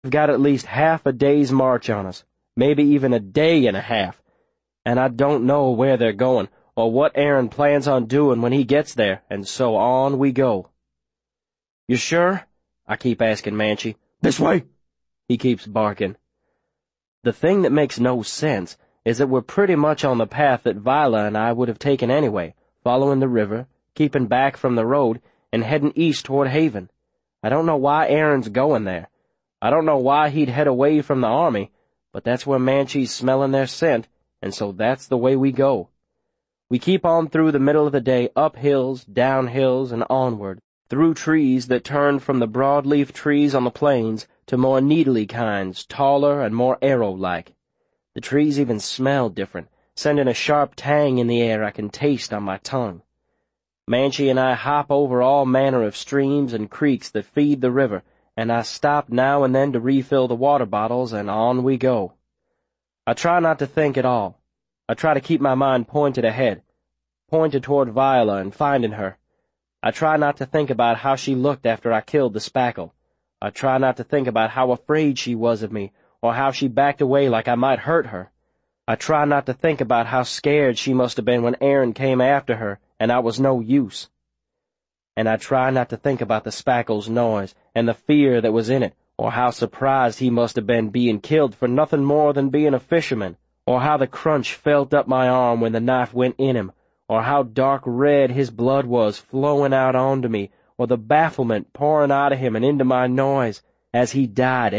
We've got at least half a day's march on us, maybe even a day and a half, and I don't know where they're going, or what Aaron plans on doing when he gets there, and so on we go. You sure? I keep asking Manchee. This way! He keeps barking. The thing that makes no sense is that we're pretty much on the path that Viola and I would have taken anyway, following the river, keeping back from the road, and heading east toward Haven. I don't know why Aaron's going there. I don't know why he'd head away from the army, but that's where Manchee's smelling their scent, and so that's the way we go. We keep on through the middle of the day, up hills, down hills, and onward, through trees that turn from the broadleaf trees on the plains to more needly kinds, taller and more arrow-like. The trees even smell different, sending a sharp tang in the air I can taste on my tongue. Manchee and I hop over all manner of streams and creeks that feed the river, and I stop now and then to refill the water bottles, and on we go. I try not to think at all. I try to keep my mind pointed ahead, pointed toward Viola and finding her. I try not to think about how she looked after I killed the spackle. I try not to think about how afraid she was of me, or how she backed away like I might hurt her. I try not to think about how scared she must have been when Aaron came after her, and I was no use. And I try not to think about the spackle's noise, and the fear that was in it, or how surprised he must have been being killed for nothing more than being a fisherman, or how the crunch felt up my arm when the knife went in him, or how dark red his blood was flowing out onto me, or the bafflement pouring out of him and into my noise, as he died.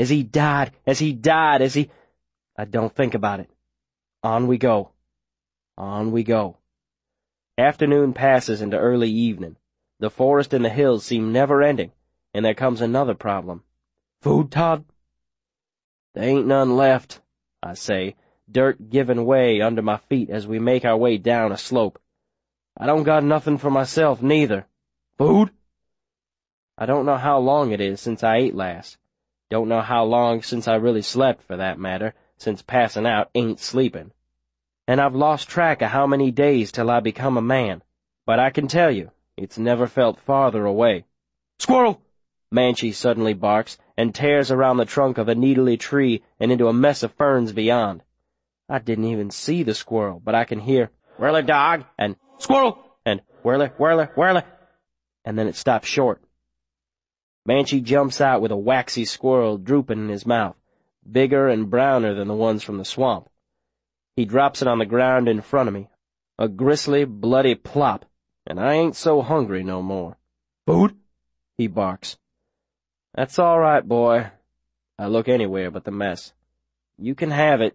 I don't think about it. On we go. On we go. Afternoon passes into early evening. The forest and the hills seem never-ending, and there comes another problem. Food, Todd? There ain't none left, I say, dirt giving way under my feet as we make our way down a slope. I don't got nothing for myself, neither. Food? I don't know how long it is since I ate last. Don't know how long since I really slept, for that matter, since passing out ain't sleeping. And I've lost track of how many days till I become a man, but I can tell you, it's never felt farther away. Squirrel! Manchee suddenly barks and tears around the trunk of a needly tree and into a mess of ferns beyond. I didn't even see the squirrel, but I can hear, "Whirler dog," and "Squirrel," and "Whirler, whirler, whirler," and then it stops short. Manchee jumps out with a waxy squirrel drooping in his mouth, bigger and browner than the ones from the swamp. He drops it on the ground in front of me, a gristly, bloody plop, and I ain't so hungry no more. Food? He barks. That's all right, boy. I look anywhere but the mess. You can have it.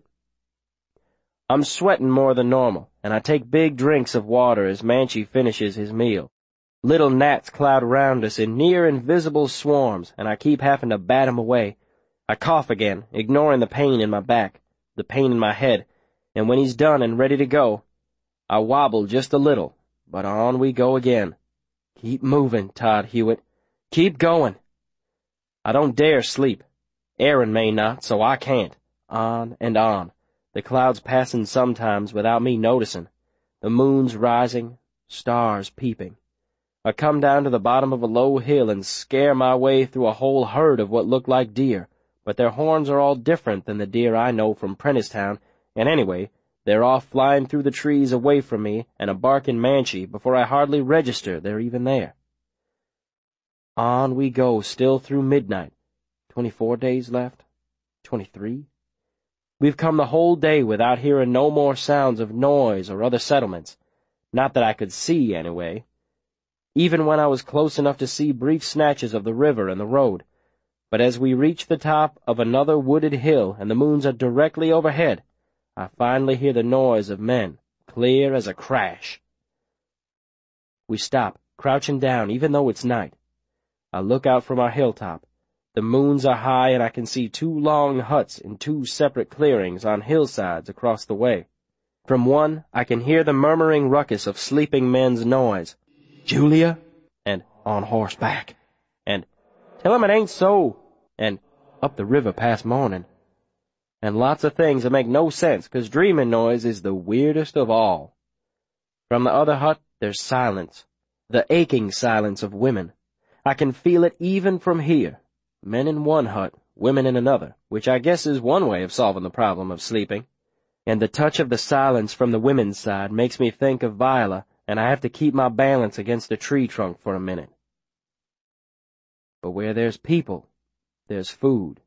I'm sweating more than normal, and I take big drinks of water as Manchee finishes his meal. Little gnats cloud around us in near-invisible swarms, and I keep having to bat 'em away. I cough again, ignoring the pain in my back, the pain in my head, and when he's done and ready to go, I wobble just a little, but on we go again. Keep moving, Todd Hewitt. Keep going. I don't dare sleep. Aaron may not, so I can't. On and on. The clouds passing sometimes without me noticing. The moon's rising, stars peeping. I come down to the bottom of a low hill and scare my way through a whole herd of what look like deer, but their horns are all different than the deer I know from Prenticetown, and anyway, they're off flying through the trees away from me and a barking Manchee before I hardly register they're even there. On we go, still through midnight. 24 days left? 23? We've come the whole day without hearing no more sounds of noise or other settlements. Not that I could see, anyway. Even when I was close enough to see brief snatches of the river and the road. But as we reach the top of another wooded hill and the moons are directly overhead, I finally hear the noise of men, clear as a crash. We stop, crouching down even though it's night. I look out from our hilltop. The moons are high and I can see 2 long huts in 2 separate clearings on hillsides across the way. From one, I can hear the murmuring ruckus of sleeping men's noise. Julia, and on horseback, and tell him it ain't so, and up the river past morning, and lots of things that make no sense, 'cause dreaming noise is the weirdest of all. From the other hut, there's silence, the aching silence of women. I can feel it even from here. Men in one hut, women in another, which I guess is one way of solving the problem of sleeping. And the touch of the silence from the women's side makes me think of Viola, and I have to keep my balance against a tree trunk for a minute. But where there's people, there's food.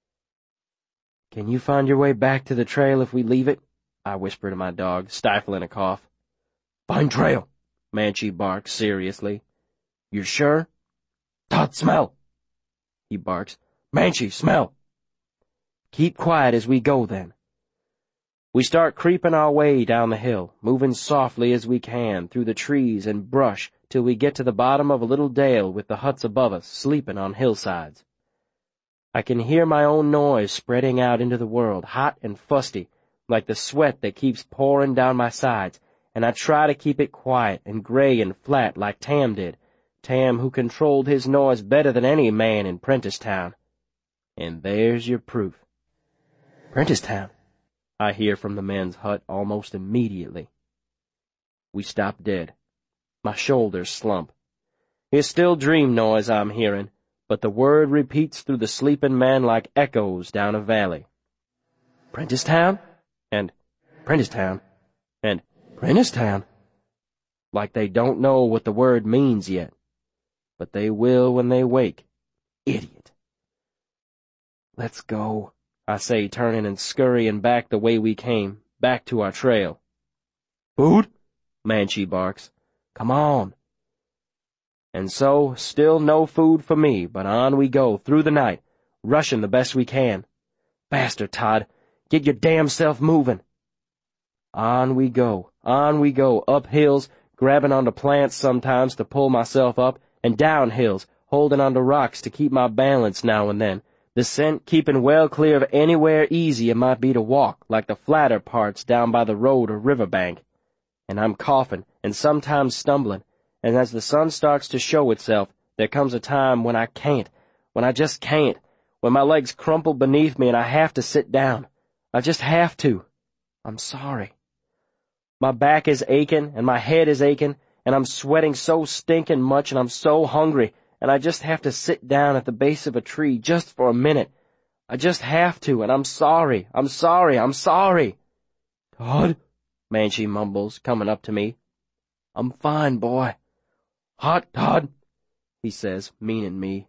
"Can you find your way back to the trail if we leave it?" I whisper to my dog, stifling a cough. "Find trail," Manchi barks seriously. "You're sure?" "Todd, smell," he barks. "Manchi, smell." "Keep quiet as we go, then." We start creeping our way down the hill, moving softly as we can through the trees and brush till we get to the bottom of a little dale with the huts above us sleeping on hillsides. I can hear my own noise spreading out into the world, hot and fusty, like the sweat that keeps pouring down my sides, and I try to keep it quiet and gray and flat like Tam did, Tam who controlled his noise better than any man in Prenticetown. And there's your proof. "Prenticetown," I hear from the men's hut almost immediately. We stop dead. My shoulders slump. It's still dream noise I'm hearing, but the word repeats through the sleeping men like echoes down a valley. "Prenticetown?" and "Prenticetown?" and "Prenticetown?" Like they don't know what the word means yet. But they will when they wake. Idiot. "Let's go," I say, turning and scurrying back the way we came, back to our trail. "Food?" Manchi barks. "Come on." And so, still no food for me, but on we go through the night, rushing the best we can. "Faster, Todd. Get your damn self moving." On we go, up hills, grabbing onto plants sometimes to pull myself up, and down hills, holding onto rocks to keep my balance now and then, the scent keeping well clear of anywhere easy it might be to walk, like the flatter parts down by the road or river bank. And I'm coughing, and sometimes stumbling, and as the sun starts to show itself, there comes a time when I can't, when I just can't, when my legs crumple beneath me and I have to sit down. I just have to. I'm sorry. My back is aching, and my head is aching, and I'm sweating so stinking much, and I'm so hungry, and I just have to sit down at the base of a tree just for a minute. I just have to, and I'm sorry, I'm sorry, I'm sorry. "Todd," Manchi mumbles, coming up to me. "I'm fine, boy." "Hot, Todd," he says, meaning me.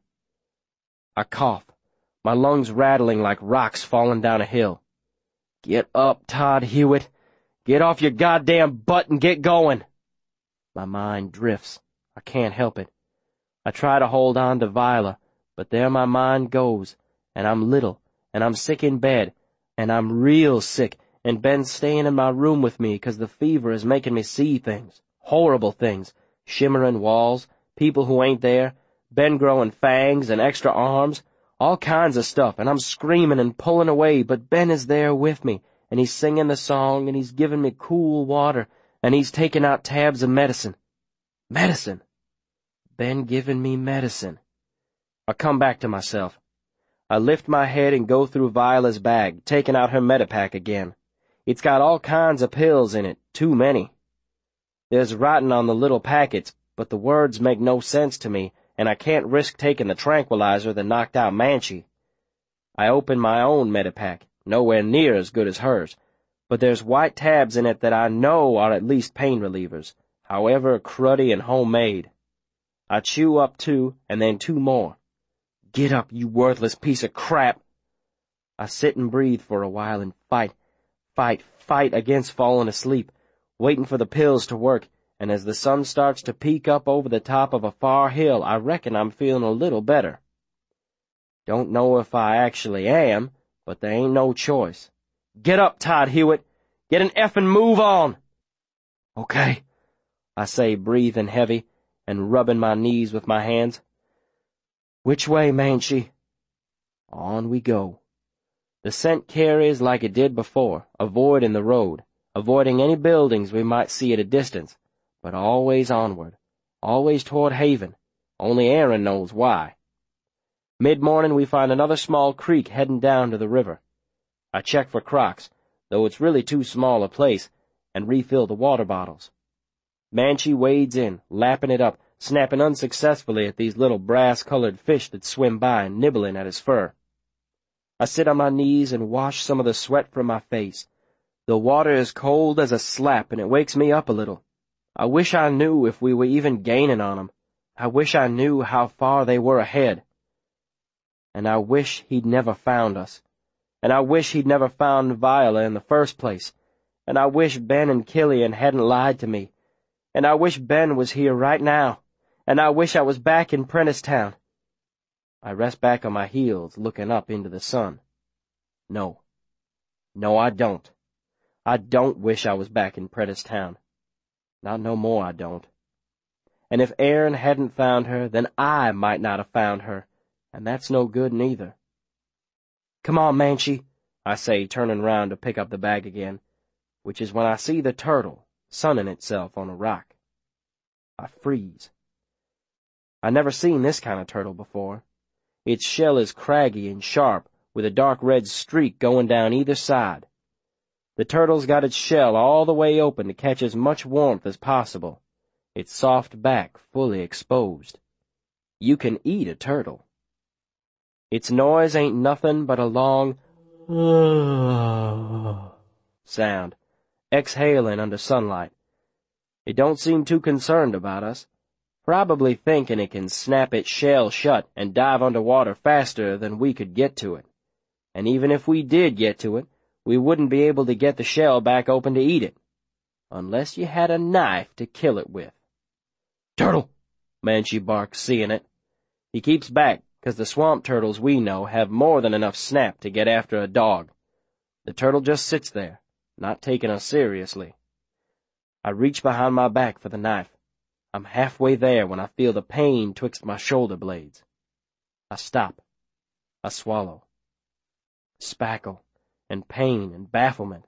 I cough, my lungs rattling like rocks falling down a hill. "Get up, Todd Hewitt. Get off your goddamn butt and get going." My mind drifts. I can't help it. I try to hold on to Viola, but there my mind goes, and I'm little, and I'm sick in bed, and I'm real sick, and Ben's staying in my room with me 'cause the fever is making me see things, horrible things, shimmering walls, people who ain't there, Ben growing fangs and extra arms, all kinds of stuff, and I'm screaming and pulling away, but Ben is there with me, and he's singing the song, and he's giving me cool water, and he's taking out tabs of medicine. Medicine! Ben giving me medicine. I come back to myself. I lift my head and go through Viola's bag, taking out her Medipack again. It's got all kinds of pills in it, too many. There's writing on the little packets, but the words make no sense to me, and I can't risk taking the tranquilizer that knocked out Manchi. I open my own Medipack, nowhere near as good as hers, but there's white tabs in it that I know are at least pain relievers, however cruddy and homemade. I chew up 2, and then 2 more. Get up, you worthless piece of crap! I sit and breathe for a while and fight against falling asleep, waiting for the pills to work, and as the sun starts to peek up over the top of a far hill, I reckon I'm feeling a little better. Don't know if I actually am, but there ain't no choice. Get up, Todd Hewitt! Get an effing move on! Okay, I say, breathing heavy, and rubbing my knees with my hands. Which way, Manchi? On we go. The scent carries like it did before, avoiding the road, avoiding any buildings we might see at a distance, but always onward, always toward Haven, only Aaron knows why. Mid-morning we find another small creek heading down to the river. I check for Crocs, though it's really too small a place, and refill the water bottles. Manchi wades in, lapping it up, snapping unsuccessfully at these little brass-colored fish that swim by and nibbling at his fur. I sit on my knees and wash some of the sweat from my face. The water is cold as a slap, and it wakes me up a little. I wish I knew if we were even gaining on 'em. I wish I knew how far they were ahead. And I wish he'd never found us. And I wish he'd never found Viola in the first place. And I wish Ben and Killian hadn't lied to me. And I wish Ben was here right now. And I wish I was back in Prentisstown. I rest back on my heels, looking up into the sun. No. No, I don't. I don't wish I was back in Prentisstown. Not no more, I don't. And if Aaron hadn't found her, then I might not have found her, and that's no good neither. Come on, Manchee, I say, turning round to pick up the bag again, which is when I see the turtle sunning itself on a rock. I freeze. I never seen this kind of turtle before. Its shell is craggy and sharp, with a dark red streak going down either side. The turtle's got its shell all the way open to catch as much warmth as possible, its soft back fully exposed. You can eat a turtle. Its noise ain't nothing but a long sound, exhaling under sunlight. It don't seem too concerned about us, probably thinking it can snap its shell shut and dive underwater faster than we could get to it. And even if we did get to it, we wouldn't be able to get the shell back open to eat it, unless you had a knife to kill it with. Turtle! Manchee barks, seeing it. He keeps back, 'cause the swamp turtles we know have more than enough snap to get after a dog. The turtle just sits there, not taking us seriously. I reach behind my back for the knife. I'm halfway there when I feel the pain twixt my shoulder blades. I stop. I swallow. Spackle, and pain and bafflement.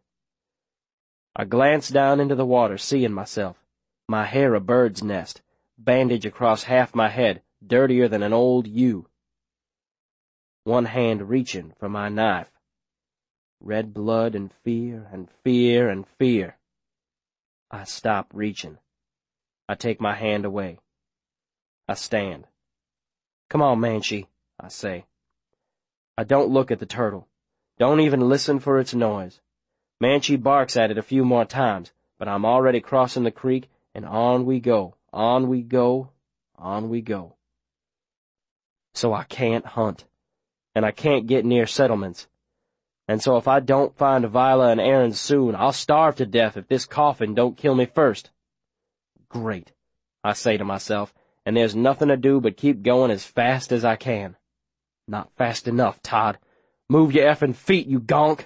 I glance down into the water, seeing myself, my hair a bird's nest, bandage across half my head, dirtier than an old ewe. One hand reaching for my knife. Red blood and fear and fear and fear. I stop reaching. I take my hand away. I stand. Come on, Manchee, I say. I don't look at the turtle. Don't even listen for its noise. Manchee barks at it a few more times, but I'm already crossing the creek, and on we go, on we go, on we go. So I can't hunt, and I can't get near settlements. And so if I don't find Viola and Aaron soon, I'll starve to death if this coffin don't kill me first. Great, I say to myself, and there's nothing to do but keep going as fast as I can. Not fast enough, Todd. Move your effing feet, you gonk!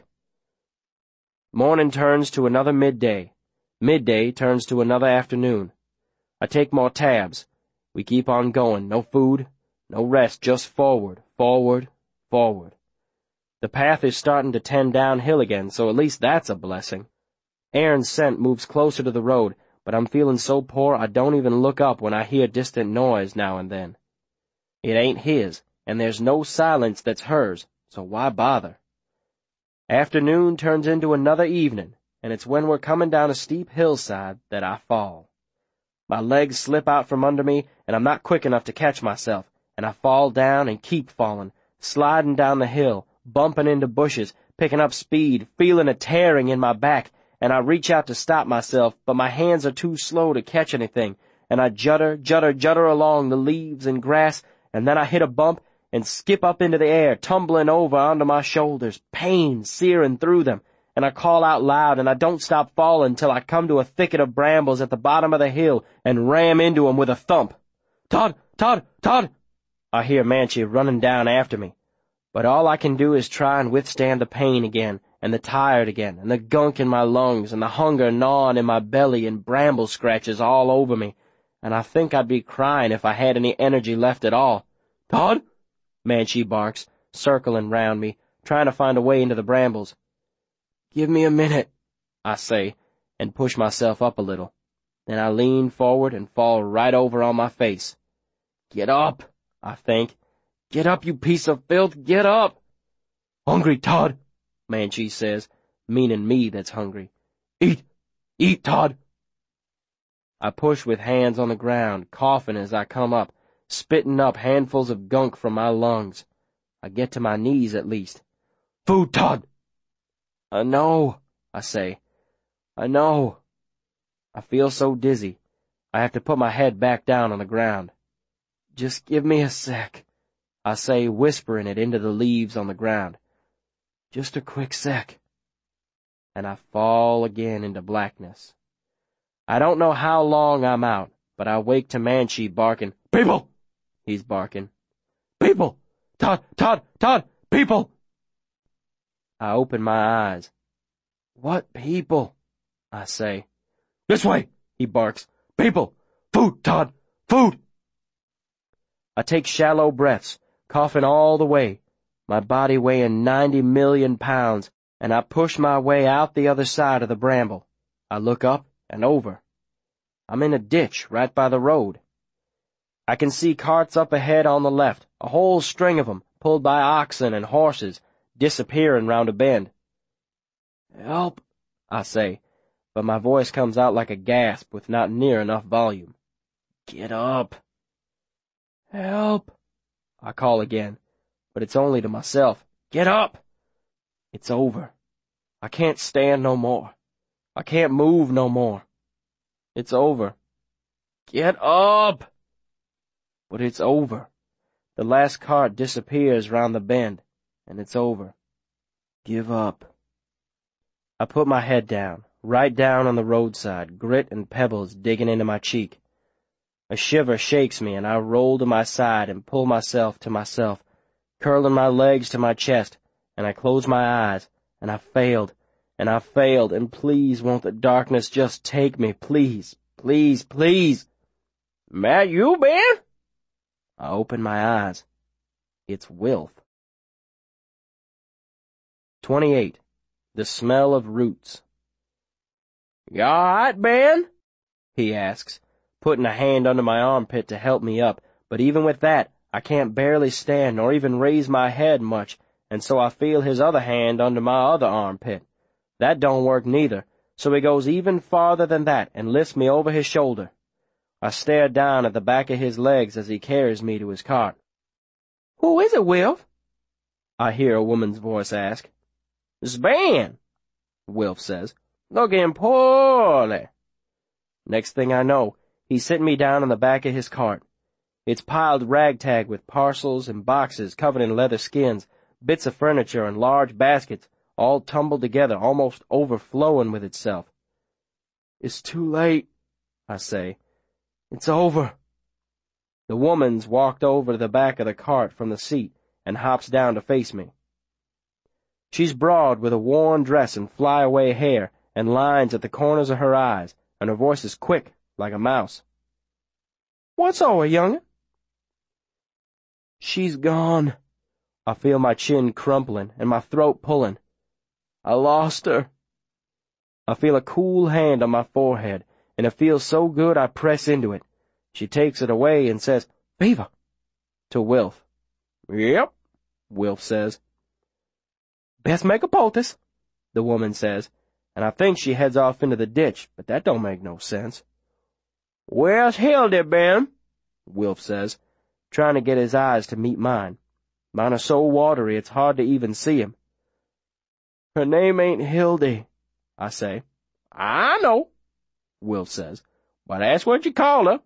Morning turns to another midday. Midday turns to another afternoon. I take more tabs. We keep on going, no food, no rest, just forward, forward, forward. The path is starting to tend downhill again, so at least that's a blessing. Aaron's scent moves closer to the road, but I'm feeling so poor I don't even look up when I hear distant noise now and then. It ain't his, and there's no silence that's hers, so why bother? Afternoon turns into another evening, and it's when we're coming down a steep hillside that I fall. My legs slip out from under me, and I'm not quick enough to catch myself, and I fall down and keep falling, sliding down the hill, bumping into bushes, picking up speed, feeling a tearing in my back, and I reach out to stop myself, but my hands are too slow to catch anything, and I judder, judder, judder along the leaves and grass, and then I hit a bump and skip up into the air, tumbling over onto my shoulders, pain searing through them, and I call out loud, and I don't stop falling till I come to a thicket of brambles at the bottom of the hill and ram into 'em with a thump. Todd! Todd! Todd! I hear Manchee running down after me, but all I can do is try and withstand the pain again, and the tired again, and the gunk in my lungs, and the hunger gnawing in my belly, and bramble scratches all over me, and I think I'd be crying if I had any energy left at all. Todd! Manchee barks, circling round me, trying to find a way into the brambles. Give me a minute, I say, and push myself up a little. Then I lean forward and fall right over on my face. Get up, I think. Get up, you piece of filth, get up! Hungry, Todd, Manchee says, meaning me that's hungry. Eat! Eat, Todd! I push with hands on the ground, coughing as I come up, spitting up handfuls of gunk from my lungs. I get to my knees at least. Food, Todd! I know, I say. I know. I feel so dizzy. I have to put my head back down on the ground. Just give me a sec, I say, whispering it into the leaves on the ground. Just a quick sec. And I fall again into blackness. I don't know how long I'm out, but I wake to Manshee barking, "People!" He's barking. "People! Todd! Todd! Todd! People!" I open my eyes. "What people?" I say. "This way!" he barks. "People! Food, Todd! Food!" I take shallow breaths, coughing all the way, my body weighing 90 million pounds, and I push my way out the other side of the bramble. I look up and over. I'm in a ditch right by the road. I can see carts up ahead on the left, a whole string of 'em, pulled by oxen and horses, disappearing round a bend. "Help," I say, but my voice comes out like a gasp with not near enough volume. "Get up." "Help," I call again, but it's only to myself. "Get up." It's over. I can't stand no more. I can't move no more. It's over. "Get up." But it's over. The last cart disappears round the bend, and it's over. Give up. I put my head down, right down on the roadside, grit and pebbles digging into my cheek. A shiver shakes me, and I roll to my side and pull myself to myself, curling my legs to my chest, and I close my eyes, and I failed, and please won't the darkness just take me, please, please, please. "Matt, you been?" I open my eyes. It's Wilf. 28. The Smell of Roots. "You all right, Ben?" he asks, putting a hand under my armpit to help me up, but even with that, I can't barely stand nor even raise my head much, and so I feel his other hand under my other armpit. That don't work neither, so he goes even farther than that and lifts me over his shoulder. I stare down at the back of his legs as he carries me to his cart. "Who is it, Wilf?" I hear a woman's voice ask. "It's Ben," Wilf says. "Looking poorly." Next thing I know, he's sitting me down on the back of his cart. It's piled ragtag with parcels and boxes covered in leather skins, bits of furniture and large baskets, all tumbled together, almost overflowing with itself. "It's too late," I say. "It's over." The woman's walked over to the back of the cart from the seat and hops down to face me. She's broad with a worn dress and flyaway hair and lines at the corners of her eyes, and her voice is quick like a mouse. "What's over, young'un?" "She's gone." I feel my chin crumpling and my throat pulling. "I lost her." I feel a cool hand on my forehead, and it feels so good I press into it. She takes it away and says, "Beaver," to Wilf. "Yep," Wilf says. "Best make a poultice," the woman says, and I think she heads off into the ditch, but that don't make no sense. "Where's Hildy been?" Wilf says, trying to get his eyes to meet mine. Mine are so watery it's hard to even see him. "Her name ain't Hildy," I say. "I know," Wilf says, "but that's what you call her."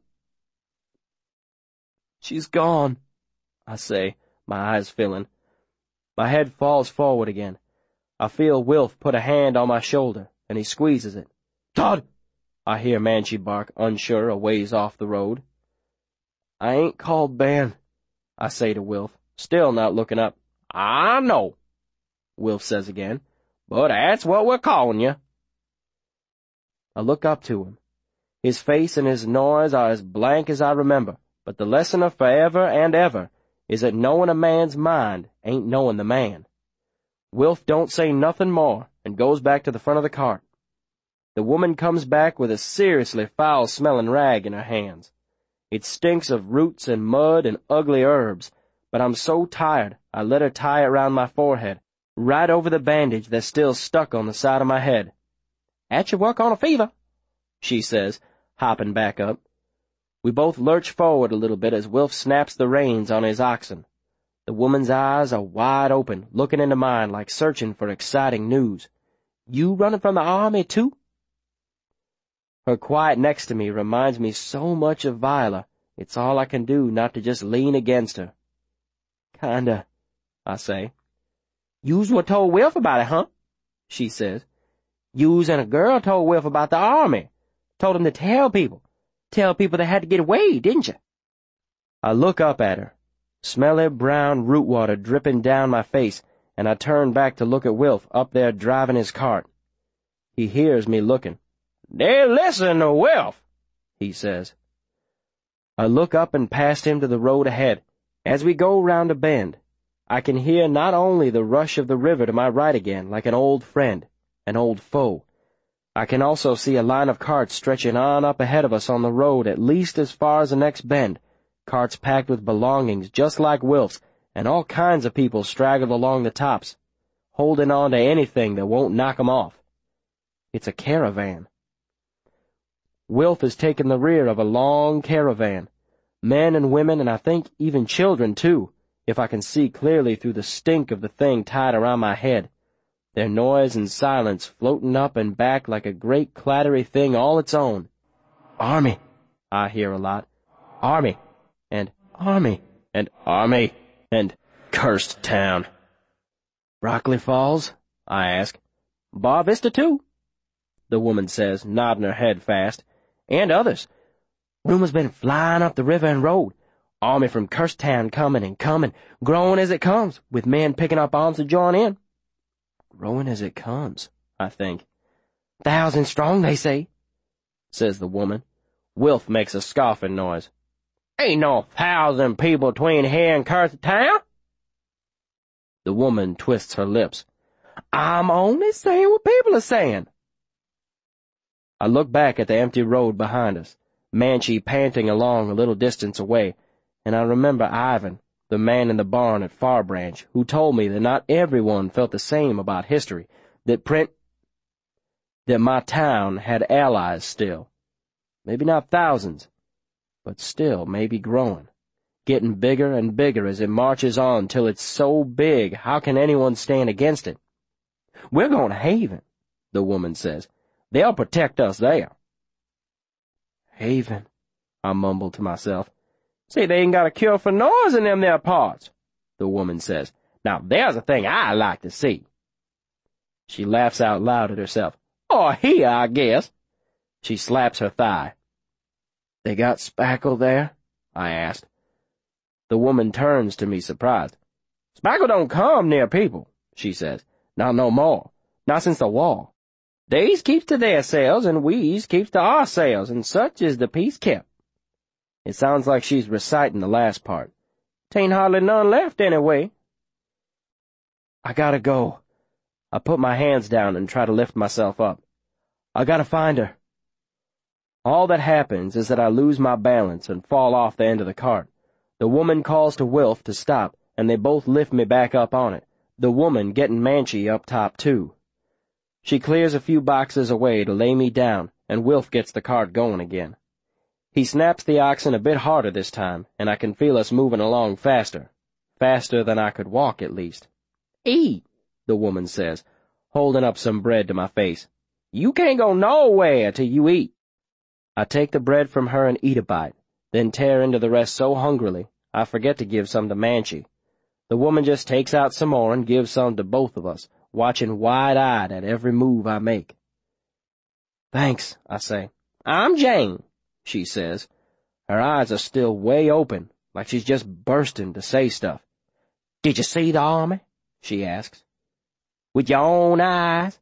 "She's gone," I say, my eyes filling. My head falls forward again. I feel Wilf put a hand on my shoulder, and he squeezes it. "Todd!" I hear Manshee bark, unsure, a ways off the road. "I ain't called Ben," I say to Wilf, still not looking up. "I know," Wilf says again, "but that's what we're calling you." I look up to him. His face and his noise are as blank as I remember, but the lesson of forever and ever is that knowing a man's mind ain't knowing the man. Wilf don't say nothing more and goes back to the front of the cart. The woman comes back with a seriously foul-smelling rag in her hands. It stinks of roots and mud and ugly herbs, but I'm so tired I let her tie it round my forehead, right over the bandage that's still stuck on the side of my head. "At your work on a fever," she says, hopping back up. We both lurch forward a little bit as Wilf snaps the reins on his oxen. The woman's eyes are wide open, looking into mine like searching for exciting news. You running from the army, too? Her quiet next to me reminds me so much of Viola. It's all I can do not to just lean against her. Kinda, I say. Yous what told Wilf about it, huh? She says. Yous and a girl told Wilf about the army. Told him to tell people. Tell people they had to get away, didn't you? I look up at her. Smelly brown root water dripping down my face, and I turn back to look at Wilf up there driving his cart. He hears me looking. They listen to Wilf, he says. I look up and past him to the road ahead. As we go round a bend, I can hear not only the rush of the river to my right again, like an old friend, an old foe. I can also see a line of carts stretching on up ahead of us on the road at least as far as the next bend, carts packed with belongings just like Wilf's, and all kinds of people straggled along the tops, holding on to anything that won't knock 'em off. It's a caravan. Wilf has taken the rear of a long caravan, men and women and I think even children too, if I can see clearly through the stink of the thing tied around my head, their noise and silence floating up and back like a great clattery thing all its own. Army, I hear a lot. Army, and Army, and Army, and cursed town. Broccoli Falls? I ask. Bar Vista too, the woman says, nodding her head fast. And others. Rumors been flying up the river and road. Army from Cursed Town coming and coming, growing as it comes, with men picking up arms to join in. Growing as it comes, I think. 1,000 strong, they say, says the woman. Wilf makes a scoffing noise. Ain't no 1,000 people between here and Cursed Town. The woman twists her lips. I'm only saying what people are saying. I look back at the empty road behind us, Manchee panting along a little distance away, and I remember Ivan, the man in the barn at Far Branch, who told me that not everyone felt the same about history, that my town had allies still. Maybe not thousands, but still maybe growing, getting bigger and bigger as it marches on till it's so big, how can anyone stand against it? We're going to Haven, the woman says. They'll protect us there. Haven, I mumble to myself. See, they ain't got a cure for noise in them there parts, the woman says. Now there's a thing I like to see. She laughs out loud at herself. Or here, I guess. She slaps her thigh. They got spackle there? I asked. The woman turns to me surprised. Spackle don't come near people, she says. Not no more. Not since the war. They's keeps to their selves, and we's keeps to ourselves, and such is the peace kept. It sounds like she's reciting the last part. 'Tain't hardly none left, anyway. I gotta go. I put my hands down and try to lift myself up. I gotta find her. All that happens is that I lose my balance and fall off the end of the cart. The woman calls to Wilf to stop, and they both lift me back up on it, the woman getting Manchee up top too. She clears a few boxes away to lay me down, and Wilf gets the cart going again. He snaps the oxen a bit harder this time, and I can feel us moving along faster than I could walk at least. Eat, the woman says, holding up some bread to my face. You can't go nowhere till you eat. I take the bread from her and eat a bite, then tear into the rest so hungrily I forget to give some to Manchee. The woman just takes out some more and gives some to both of us, watching wide-eyed at every move I make. Thanks, I say. I'm Jane, she says. Her eyes are still way open, like she's just bursting to say stuff. Did you see the army? She asks. With your own eyes?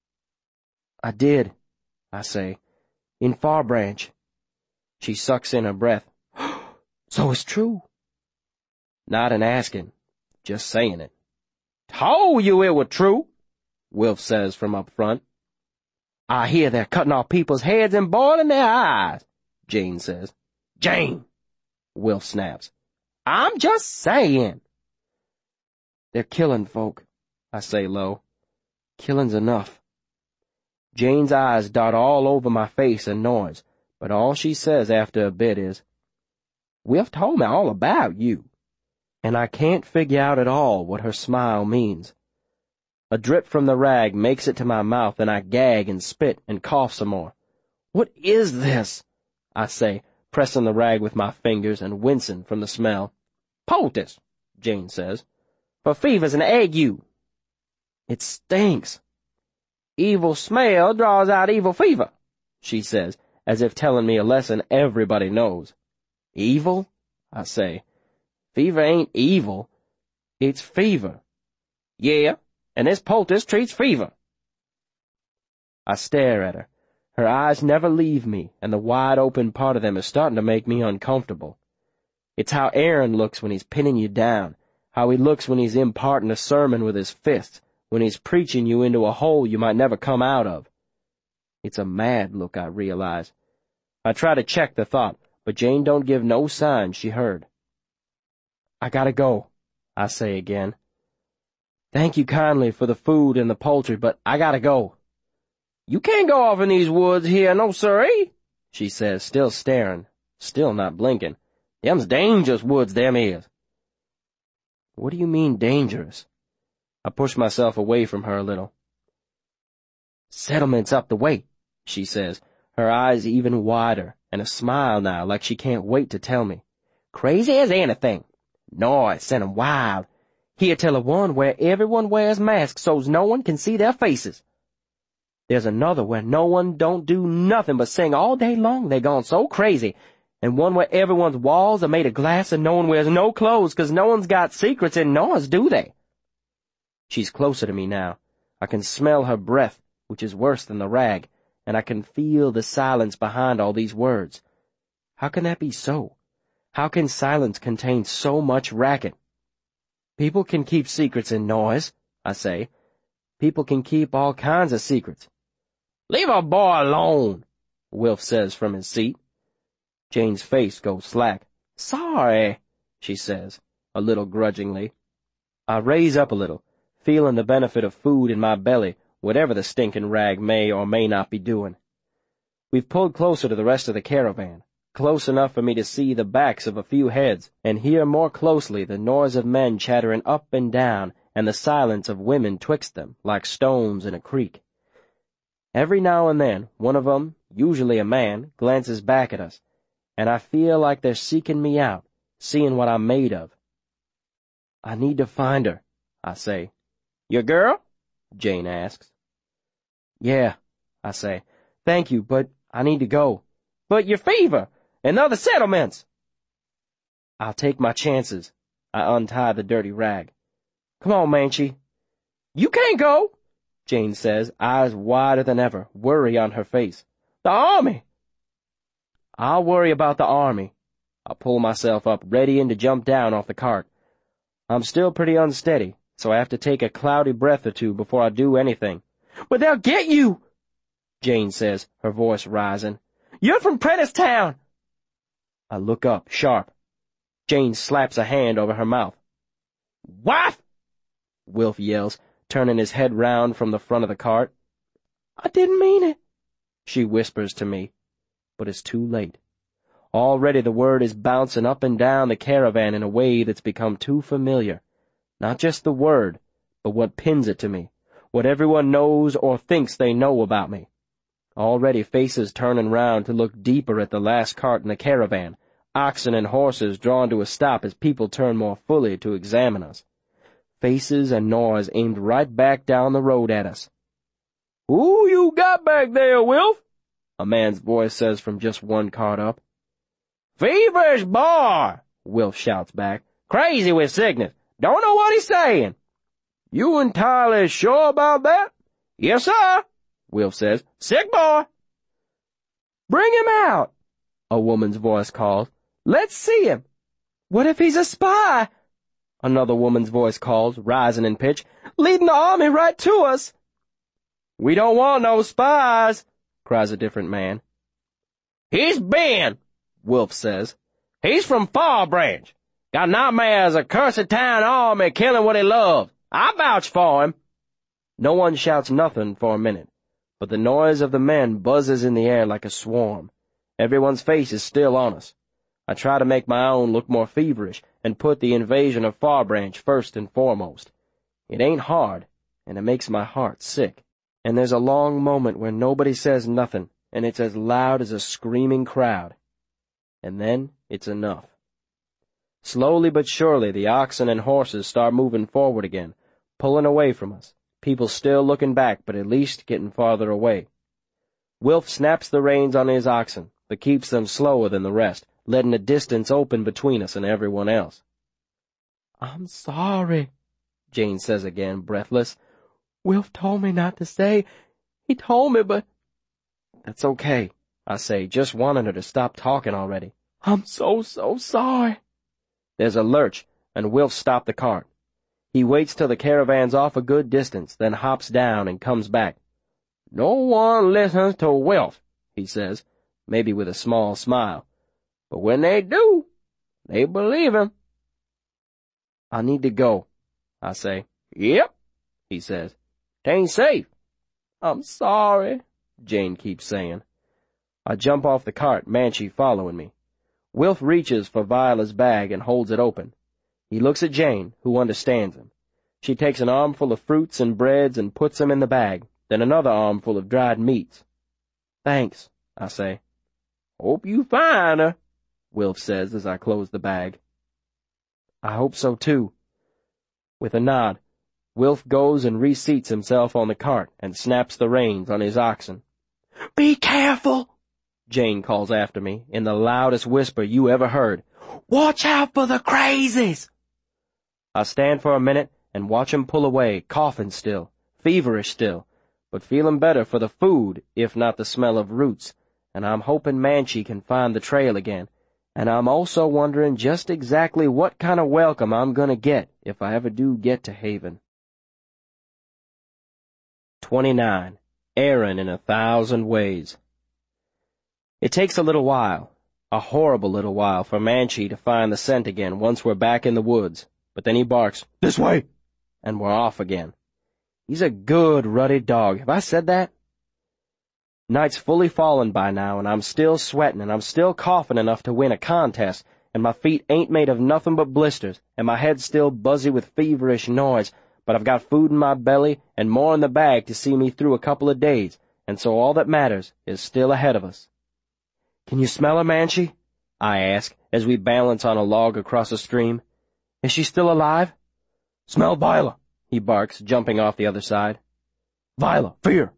I did, I say. In Far Branch. She sucks in her breath. So it's true. Not an asking, just saying it. Told you it was true, Wilf says from up front. I hear they're cutting off people's heads and boiling their eyes, Jane says. Jane, Wilf snaps. I'm just saying. They're killing folk, I say low. Killing's enough. Jane's eyes dart all over my face and noise, but all she says after a bit is, Wilf told me all about you. and I can't figure out at all what her smile means. A drip from the rag makes it to my mouth, and I gag and spit and cough some more. "What is this?" I say, pressing the rag with my fingers and wincing from the smell. "Poultice," Jane says, "for fevers and ague." "It stinks." "Evil smell draws out evil fever," she says, as if telling me a lesson everybody knows. "Evil?" I say. "Fever ain't evil. It's fever." "Yeah, and this poultice treats fever." I stare at her. Her eyes never leave me, and the wide-open part of them is starting to make me uncomfortable. It's how Aaron looks when he's pinning you down, how he looks when he's imparting a sermon with his fists, when he's preaching you into a hole you might never come out of. It's a mad look, I realize. I try to check the thought, but Jane don't give no sign she heard. "I gotta go," I say again. "Thank you kindly for the food and the poultry, but I gotta go." "You can't go off in these woods here, no siree," she says, still staring, still not blinking. "Them's dangerous woods, them is." "What do you mean, dangerous?" I push myself away from her a little. "Settlement's up the way," she says, her eyes even wider, and a smile now like she can't wait to tell me. "Crazy as anything. Noise sent 'em wild. Here tell of one where everyone wears masks so's no one can see their faces. There's another where no one don't do nothing but sing all day long, they gone so crazy, and one where everyone's walls are made of glass and no one wears no clothes 'cause no one's got secrets in Noah's, do they?" She's closer to me now. I can smell her breath, which is worse than the rag, and I can feel the silence behind all these words. How can that be so? How can silence contain so much racket? "People can keep secrets in Noah's," I say. "People can keep all kinds of secrets." "Leave a boy alone," Wilf says from his seat. Jane's face goes slack. "Sorry," she says, a little grudgingly. I raise up a little, feeling the benefit of food in my belly, whatever the stinking rag may or may not be doing. We've pulled closer to the rest of the caravan, close enough for me to see the backs of a few heads, and hear more closely the noise of men chattering up and down, and the silence of women twixt them, like stones in a creek. Every now and then, one of 'em, usually a man, glances back at us, and I feel like they're seeking me out, seeing what I'm made of. "I need to find her," I say. "Your girl?" Jane asks. "Yeah," I say. "Thank you, but I need to go." "But your fever, and the other settlements." "I'll take my chances." I untie the dirty rag. "Come on, Manchee." "You can't go," Jane says, eyes wider than ever, worry on her face. "The army." "I'll worry about the army." I pull myself up, readying to jump down off the cart. I'm still pretty unsteady, so I have to take a cloudy breath or two before I do anything. "But they'll get you," Jane says, her voice rising. "You're from Prentice Town." I look up, sharp. Jane slaps a hand over her mouth. "What?" Wilf yells, turning his head round from the front of the cart. "I didn't mean it," she whispers to me, but it's too late. Already the word is bouncing up and down the caravan in a way that's become too familiar. Not just the word, but what pins it to me, what everyone knows or thinks they know about me. Already faces turning round to look deeper at the last cart in the caravan, oxen and horses drawn to a stop as people turn more fully to examine us. Faces and noise aimed right back down the road at us. "Who you got back there, Wilf?" a man's voice says from just one cart up. "Feverish boy," Wilf shouts back. "Crazy with sickness. Don't know what he's saying." "You entirely sure about that?" "Yes, sir," Wilf says. "Sick boy." "Bring him out," a woman's voice calls. "Let's see him." "What if he's a spy?" another woman's voice calls, rising in pitch. "Leading the army right to us." "We don't want no spies," cries a different man. "He's Ben," Wilf says. "He's from Far Branch. Got nightmares of cursed town army killing what he loves. I vouch for him." No one shouts nothing for a minute, but the noise of the men buzzes in the air like a swarm. Everyone's face is still on us. I try to make my own look more feverish, and put the invasion of Farbranch first and foremost. It ain't hard, and it makes my heart sick. And there's a long moment where nobody says nothing, and it's as loud as a screaming crowd. And then it's enough. Slowly but surely the oxen and horses start moving forward again, pulling away from us, people still looking back but at least getting farther away. Wilf snaps the reins on his oxen, but keeps them slower than the rest, letting a distance open between us and everyone else. "I'm sorry," Jane says again, breathless. "Wilf told me not to say. He told me, but—" "That's okay," I say, just wanting her to stop talking already. "I'm so sorry." There's a lurch, and Wilf stopped the cart. He waits till the caravan's off a good distance, then hops down and comes back. "No one listens to Wilf," he says, maybe with a small smile. "But when they do, they believe him." "I need to go," I say. "Yep," he says. "'Tain't safe." "I'm sorry," Jane keeps saying. I jump off the cart, Manchee following me. Wilf reaches for Viola's bag and holds it open. He looks at Jane, who understands him. She takes an armful of fruits and breads and puts them in the bag, then another armful of dried meats. "Thanks," I say. "Hope you find her," Wilf says as I close the bag. "I hope so, too." With a nod, Wilf goes and reseats himself on the cart and snaps the reins on his oxen. "Be careful," Jane calls after me in the loudest whisper you ever heard. "Watch out for the crazies." I stand for a minute and watch him pull away, coughing still, feverish still, but feeling better for the food, if not the smell of roots, and I'm hoping Manchee can find the trail again, and I'm also wondering just exactly what kind of welcome I'm gonna get if I ever do get to Haven. 29. Aaron in 1,000 Ways. It takes a little while, a horrible little while, for Manchee to find the scent again once we're back in the woods, but then he barks, "This way!" and we're off again. He's a good, ruddy dog. Have I said that? Night's fully fallen by now, and I'm still sweating, and I'm still coughing enough to win a contest, and my feet ain't made of nothing but blisters, and my head's still buzzy with feverish noise, but I've got food in my belly and more in the bag to see me through a couple of days, and so all that matters is still ahead of us. "Can you smell her, Manchee?" I ask, as we balance on a log across a stream. "Is she still alive?" "Smell Viola," he barks, jumping off the other side. "Viola, fear!"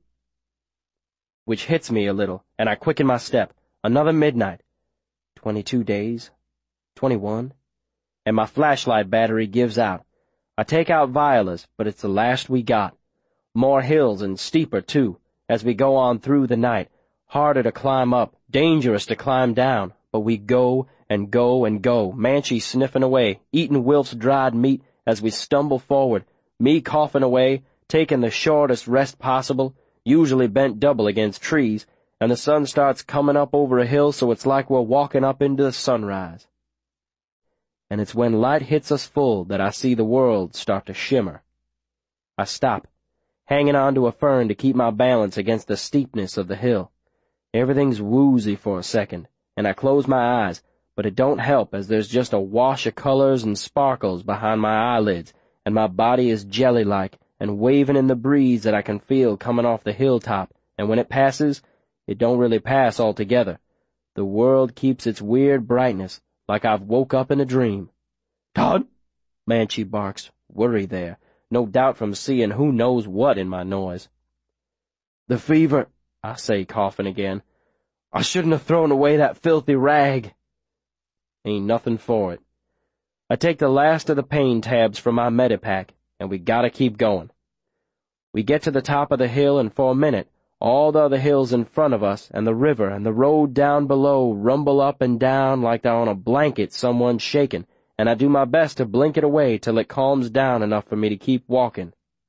Which hits me a little, and I quicken my step. Another midnight. 22 days. 21. And my flashlight battery gives out. I take out Viola's, but it's the last we got. More hills and steeper, too, as we go on through the night. Harder to climb up, dangerous to climb down, but we go and go and go, Manchee sniffing away, eating Wilf's dried meat as we stumble forward, me coughing away, taking the shortest rest possible, usually bent double against trees, and the sun starts coming up over a hill so it's like we're walking up into the sunrise. And it's when light hits us full that I see the world start to shimmer. I stop, hanging on to a fern to keep my balance against the steepness of the hill. Everything's woozy for a second, and I close my eyes, but it don't help as there's just a wash of colors and sparkles behind my eyelids, and my body is jelly-like and waving in the breeze that I can feel coming off the hilltop, and when it passes, it don't really pass altogether. The world keeps its weird brightness, like I've woke up in a dream. "Todd!" Manchee barks, worry there, no doubt from seeing who knows what in my noise. "The fever," I say, coughing again. "I shouldn't have thrown away that filthy rag." Ain't nothing for it. I take the last of the pain tabs from my Medipack, and we gotta keep going. We get to the top of the hill, and for a minute, all the other hills in front of us and the river and the road down below rumble up and down like they're on a blanket someone's shaking, and I do my best to blink it away till it calms down enough for me to keep walking.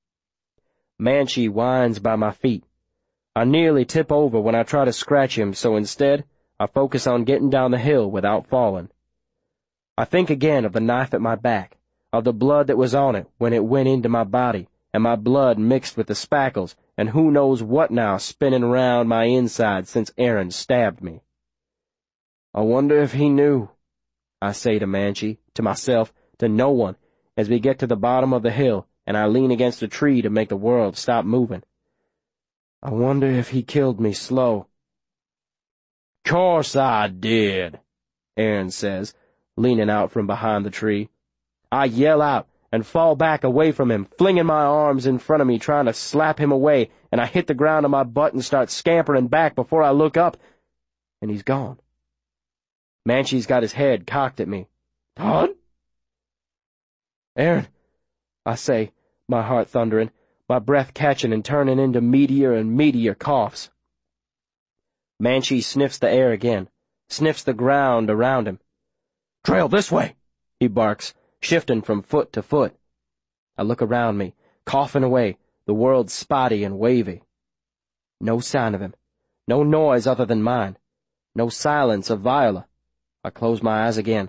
Manchee whines by my feet. I nearly tip over when I try to scratch him, so instead, I focus on getting down the hill without falling. I think again of the knife at my back, of the blood that was on it when it went into my body, and my blood mixed with the spackles, and who knows what now spinning around my inside since Aaron stabbed me. I wonder if he knew. I say to Manchi, to myself, to no one, as we get to the bottom of the hill, and I lean against a tree to make the world stop moving. I wonder if he killed me slow. "Course I did," Aaron says, leaning out from behind the tree. I yell out and fall back away from him, flinging my arms in front of me, trying to slap him away, and I hit the ground on my butt and start scampering back before I look up, and he's gone. Manchi's got his head cocked at me. "Todd?" "Aaron," I say, my heart thundering, my breath catching and turning into meteor and meteor coughs. Manchi sniffs the air again, sniffs the ground around him. "Trail this way," he barks, shifting from foot to foot. I look around me, coughing away, the world spotty and wavy. No sign of him, no noise other than mine, no silence of Viola. I close my eyes again.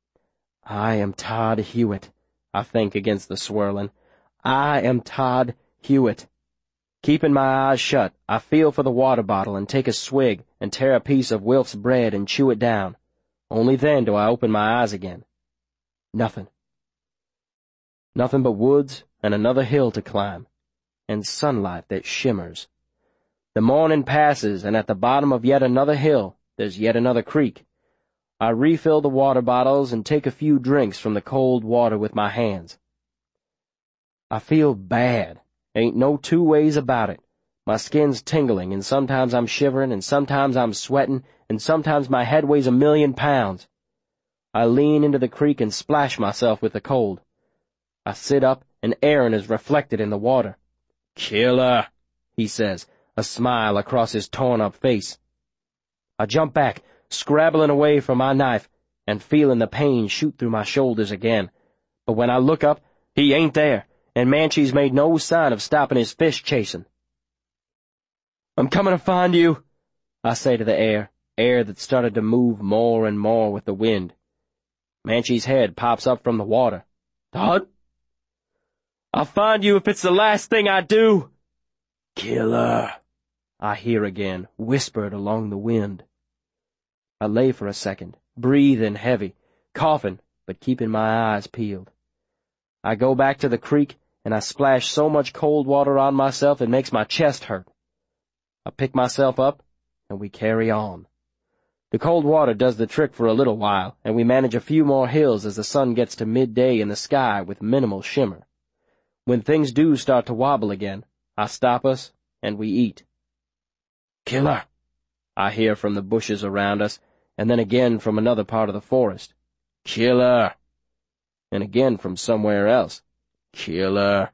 I am Todd Hewitt, I think against the swirling. I am Todd Hewitt. Keeping my eyes shut, I feel for the water bottle and take a swig and tear a piece of Wilf's bread and chew it down. Only then do I open my eyes again. Nothing. Nothing but woods and another hill to climb, and sunlight that shimmers. The morning passes, and at the bottom of yet another hill, there's yet another creek. I refill the water bottles and take a few drinks from the cold water with my hands. I feel bad. Ain't no two ways about it. My skin's tingling, and sometimes I'm shivering, and sometimes I'm sweating, and sometimes my head weighs 1,000,000 pounds. I lean into the creek and splash myself with the cold. I sit up, and Aaron is reflected in the water. "Killer," he says, a smile across his torn-up face. I jump back, scrabbling away from my knife, and feeling the pain shoot through my shoulders again. But when I look up, he ain't there, and Manchi's made no sign of stopping his fish chasing. "I'm coming to find you," I say to the air that started to move more and more with the wind. Manchi's head pops up from the water. "Todd?" "I'll find you if it's the last thing I do." "Killer," I hear again, whispered along the wind. I lay for a second, breathing heavy, coughing, but keeping my eyes peeled. I go back to the creek, and I splash so much cold water on myself it makes my chest hurt. I pick myself up, and we carry on. The cold water does the trick for a little while, and we manage a few more hills as the sun gets to midday in the sky with minimal shimmer. When things do start to wobble again, I stop us, and we eat. "Killer," I hear from the bushes around us, and then again from another part of the forest. "Killer," and again from somewhere else. "Killer."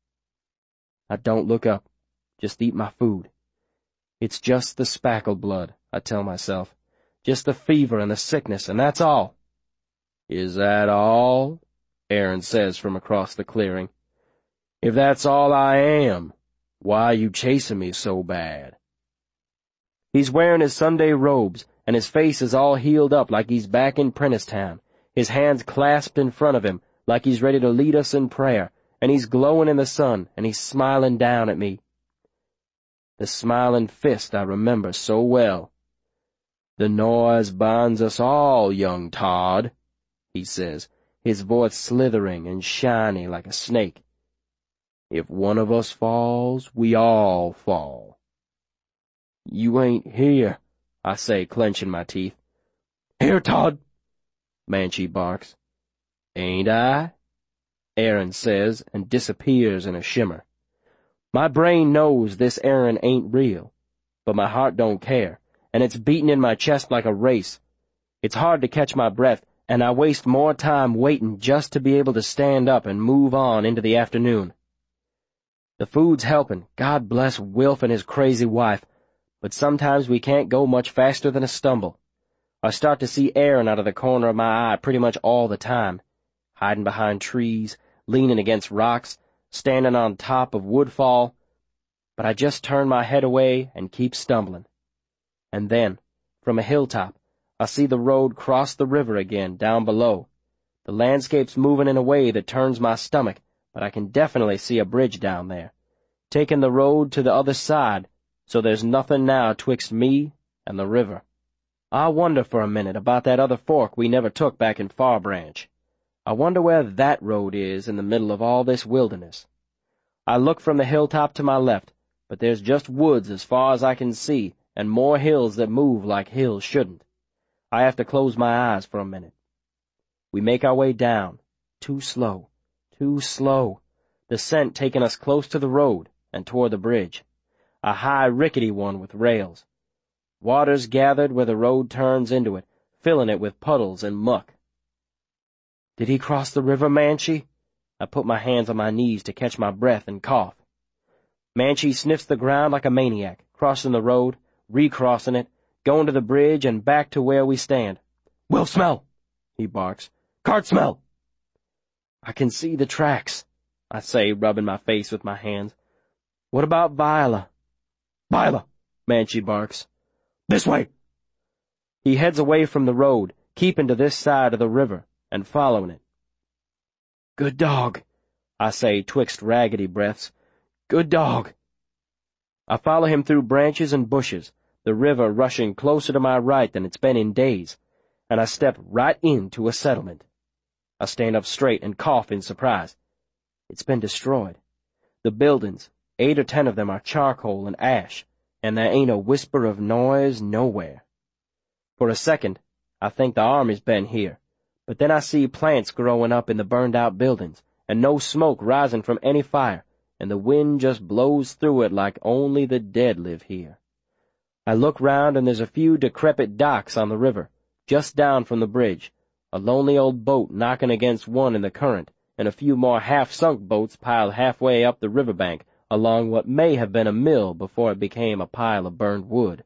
I don't look up, just eat my food. It's just the spackle blood, I tell myself, just the fever and the sickness, and that's all. "Is that all?" Aaron says from across the clearing. "If that's all I am, why are you chasing me so bad?" He's wearing his Sunday robes, and his face is all healed up like he's back in Prentisstown, his hands clasped in front of him like he's ready to lead us in prayer, and he's glowing in the sun, and he's smiling down at me. The smiling fist I remember so well. "The noise binds us all, young Todd," he says, his voice slithering and shiny like a snake. "If one of us falls, we all fall." "You ain't here," I say, clenching my teeth. "Here, Todd," Manchi barks. "Ain't I?" Aaron says, and disappears in a shimmer. My brain knows this Aaron ain't real, but my heart don't care, and it's beating in my chest like a race. It's hard to catch my breath, and I waste more time waiting just to be able to stand up and move on into the afternoon. The food's helping, God bless Wilf and his crazy wife, but sometimes we can't go much faster than a stumble. I start to see Aaron out of the corner of my eye pretty much all the time, hiding behind trees, leaning against rocks, standing on top of woodfall, but I just turn my head away and keep stumbling. And then, from a hilltop, I see the road cross the river again down below. The landscape's moving in a way that turns my stomach, but I can definitely see a bridge down there, taking the road to the other side, so there's nothing now twixt me and the river. I wonder for a minute about that other fork we never took back in Far Branch. I wonder where that road is in the middle of all this wilderness. I look from the hilltop to my left, but there's just woods as far as I can see, and more hills that move like hills shouldn't. I have to close my eyes for a minute. We make our way down. Too slow. Too slow. The scent taking us close to the road and toward the bridge. A high, rickety one with rails. Water's gathered where the road turns into it, filling it with puddles and muck. Did he cross the river, Manchee? I put my hands on my knees to catch my breath and cough. Manchee sniffs the ground like a maniac, crossing the road, recrossing it, going to the bridge and back to where we stand. "Wolf smell!" he barks. "Cart smell!" I can see the tracks, I say, rubbing my face with my hands. "What about Viola?" "Viola!" Manchee barks. "This way!" He heads away from the road, keeping to this side of the river, and following it. "Good dog," I say, twixt raggedy breaths. "Good dog." I follow him through branches and bushes, the river rushing closer to my right than it's been in days, and I step right into a settlement. I stand up straight and cough in surprise. It's been destroyed. The buildings, 8 or 10 of them, are charcoal and ash, and there ain't a whisper of noise nowhere. For a second, I think the army's been here, but then I see plants growing up in the burned-out buildings, and no smoke rising from any fire, and the wind just blows through it like only the dead live here. I look round, and there's a few decrepit docks on the river, just down from the bridge, a lonely old boat knocking against one in the current, and a few more half-sunk boats piled halfway up the riverbank along what may have been a mill before it became a pile of burned wood.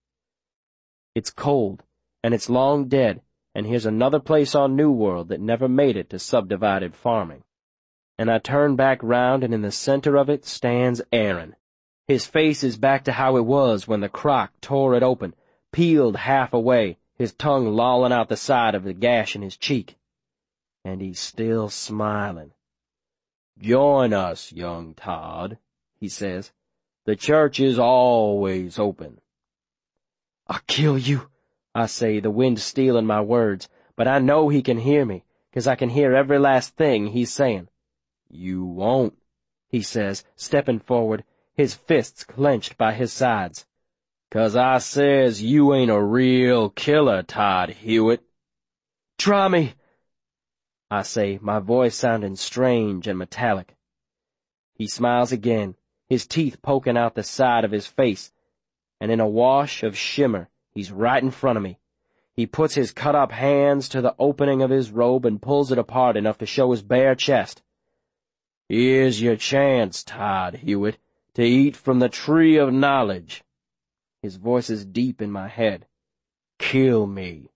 It's cold, and it's long dead, and here's another place on New World that never made it to subdivided farming. And I turn back round, and in the center of it stands Aaron. His face is back to how it was when the croc tore it open, peeled half away, his tongue lolling out the side of the gash in his cheek. And he's still smiling. "Join us, young Todd," he says. "The church is always open." "I'll kill you," I say, the wind stealing my words, but I know he can hear me, 'cause I can hear every last thing he's saying. "You won't," he says, stepping forward, his fists clenched by his sides. "'Cause I says you ain't a real killer, Todd Hewitt." "Try me," I say, my voice sounding strange and metallic. He smiles again, his teeth poking out the side of his face, and in a wash of shimmer, he's right in front of me. He puts his cut-up hands to the opening of his robe and pulls it apart enough to show his bare chest. "Here's your chance, Todd Hewitt, to eat from the tree of knowledge." His voice is deep in my head. "Kill me."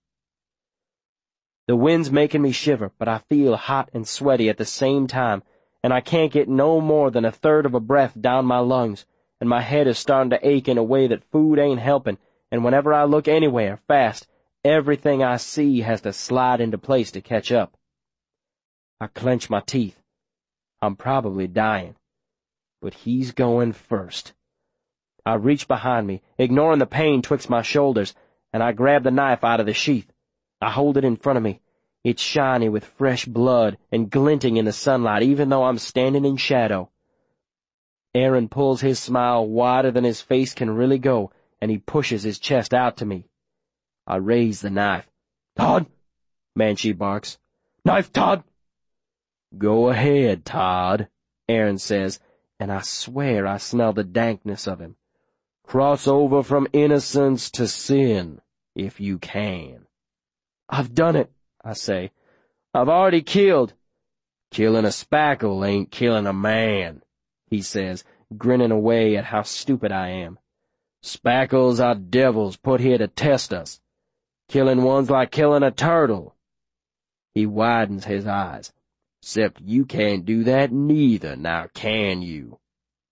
The wind's making me shiver, but I feel hot and sweaty at the same time, and I can't get no more than a third of a breath down my lungs, and my head is starting to ache in a way that food ain't helping, and whenever I look anywhere, fast, everything I see has to slide into place to catch up. I clench my teeth. I'm probably dying. But he's going first. I reach behind me, ignoring the pain twixt my shoulders, and I grab the knife out of the sheath. I hold it in front of me. It's shiny with fresh blood and glinting in the sunlight, even though I'm standing in shadow. Aaron pulls his smile wider than his face can really go, and he pushes his chest out to me. I raise the knife. "Todd!" Manchee barks. "Knife, Todd!" "Go ahead, Todd," Aaron says, and I swear I smell the dankness of him. "Cross over from innocence to sin, if you can." "I've done it," I say. "I've already killed." "Killing a spackle ain't killing a man," he says, grinning away at how stupid I am. "Spackles are devils put here to test us. Killing one's like killing a turtle." He widens his eyes. "'Cept you can't do that neither, now can you?"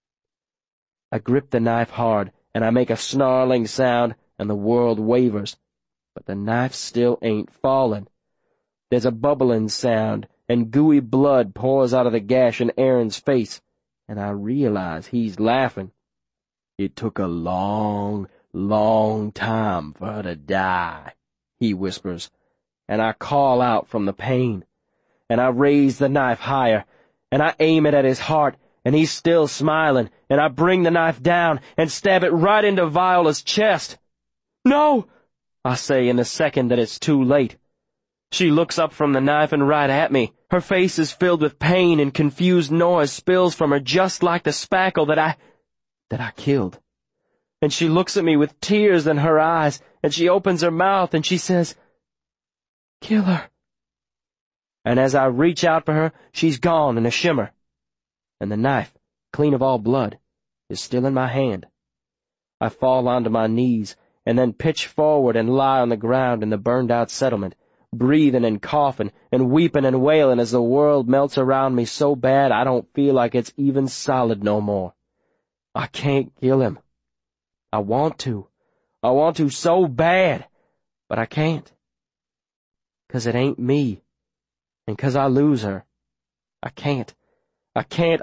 I grip the knife hard, and I make a snarling sound, and the world wavers. But the knife still ain't falling. There's a bubbling sound, and gooey blood pours out of the gash in Aaron's face, and I realize he's laughing. "It took a long, long time for her to die, he whispers, and I call out from the pain, and I raise the knife higher, and I aim it at his heart, and he's still smiling, and I bring the knife down and stab it right into Viola's chest. "No!" I say in the second that it's too late. She looks up from the knife and right at me. Her face is filled with pain, and confused noise spills from her just like the spackle that I killed. And she looks at me with tears in her eyes, and she opens her mouth and she says, "Kill her." And as I reach out for her, she's gone in a shimmer. And the knife, clean of all blood, is still in my hand. I fall onto my knees, and then pitch forward and lie on the ground in the burned-out settlement, breathing and coughing and weeping and wailing as the world melts around me so bad I don't feel like it's even solid no more. I can't kill him. I want to. I want to so bad, but I can't. 'Cause it ain't me. And 'cause I lose her. I can't. I can't.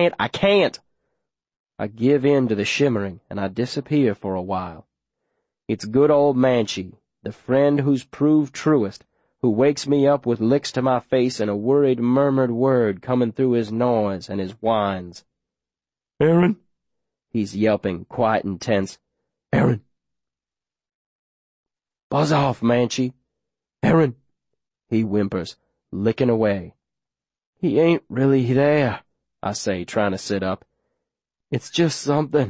I give in to the shimmering, and I disappear for a while. It's good old Manchee, the friend who's proved truest, who wakes me up with licks to my face and a worried murmured word coming through his noise and his whines. "Aaron?" He's yelping, quiet and tense. "Aaron." "Buzz off, Manchee." "Aaron," he whimpers, licking away. "He ain't really there," I say, trying to sit up. It's just something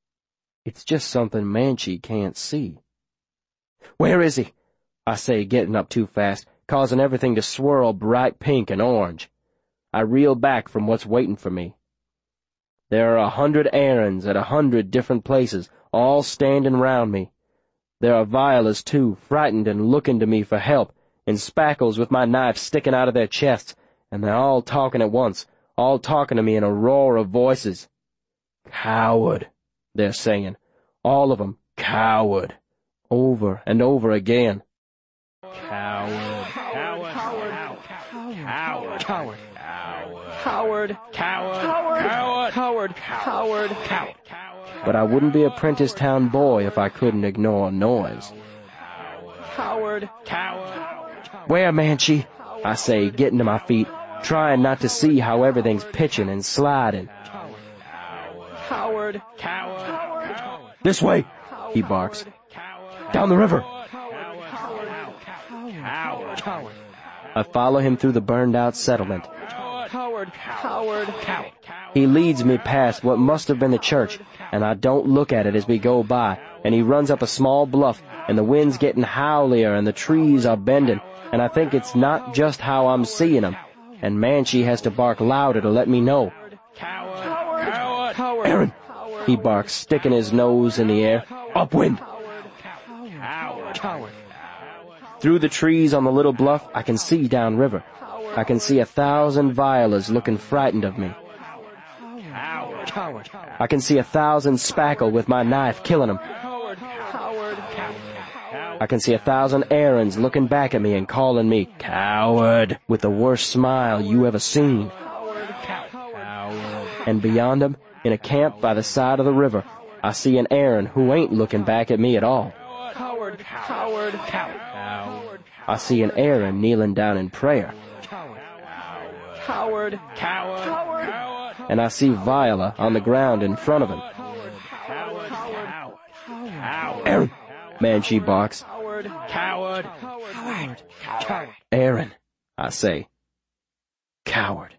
Manchee can't see." "Where is he?" I say, getting up too fast, causing everything to swirl bright pink and orange. I reel back from what's waiting for me. There are 100 Aarons at 100 different places, all standing round me. There are Violas, too, frightened and looking to me for help, and Spackles with my knife sticking out of their chests, and they're all talking at once, all talking to me in a roar of voices. "Coward," they're saying, all of them, "coward," over and over again. Coward, coward, coward, coward, coward, coward, coward, coward, coward, coward. But I wouldn't be a Prentisstown boy if I couldn't ignore noise. "Coward, coward." "Where, Manchee?" I say, getting to my feet, trying not to see how everything's pitching and sliding. "Coward, coward." "This way," he barks. "Down the river." I follow him through the burned-out settlement. He leads me past what must have been the church, and I don't look at it as we go by, and he runs up a small bluff, and the wind's getting howlier, and the trees are bending, and I think it's not just how I'm seeing them, and Manchee has to bark louder to let me know. "Aaron," he barks, sticking his nose in the air. "Upwind." Through the trees on the little bluff, I can see downriver. I can see 1,000 Violas looking frightened of me. I can see 1,000 Spackle with my knife killing them. I can see 1,000 Aarons looking back at me and calling me coward with the worst smile you ever seen. And beyond them, in a camp by the side of the river, I see an Aaron who ain't looking back at me at all. I see an Aaron kneeling down in prayer. And I see Viola on the ground in front of him. "Aaron," Manchee barks. "Coward. Aaron," I say. "Coward."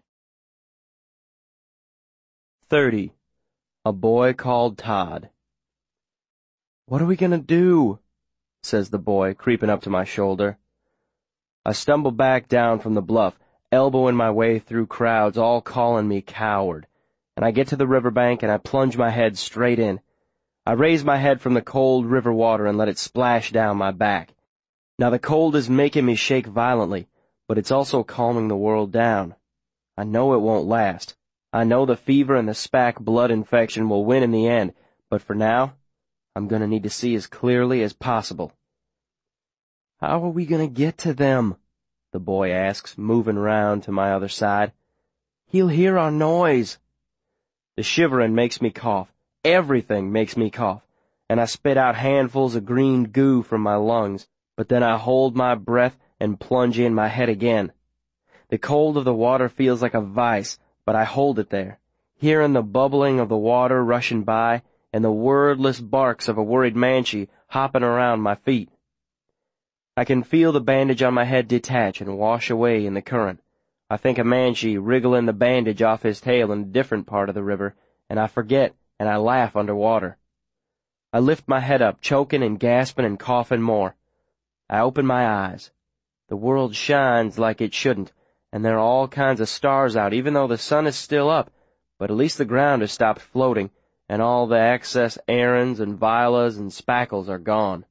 30. A Boy Called Todd. "What are we gonna do?" says the boy, creeping up to my shoulder. I stumble back down from the bluff, elbowing my way through crowds all calling me coward, and I get to the riverbank and I plunge my head straight in. I raise my head from the cold river water and let it splash down my back. Now the cold is making me shake violently, but it's also calming the world down. I know it won't last. I know the fever and the spack blood infection will win in the end, but for now, I'm gonna need to see as clearly as possible. "How are we gonna get to them?" the boy asks, moving round to my other side. "He'll hear our noise." The shivering makes me cough. Everything makes me cough. and I spit out handfuls of green goo from my lungs, but then I hold my breath and plunge in my head again. The cold of the water feels like a vice, but I hold it there, hearing the bubbling of the water rushing by and the wordless barks of a worried Manchi hopping around my feet. I can feel the bandage on my head detach and wash away in the current. I think of Manchi wriggling the bandage off his tail in a different part of the river, and I forget, and I laugh underwater. I lift my head up, choking and gasping and coughing more. I open my eyes. The world shines like it shouldn't, and there are all kinds of stars out, even though the sun is still up, but at least the ground has stopped floating, and all the excess Aarons and Vilas and Spackles are gone.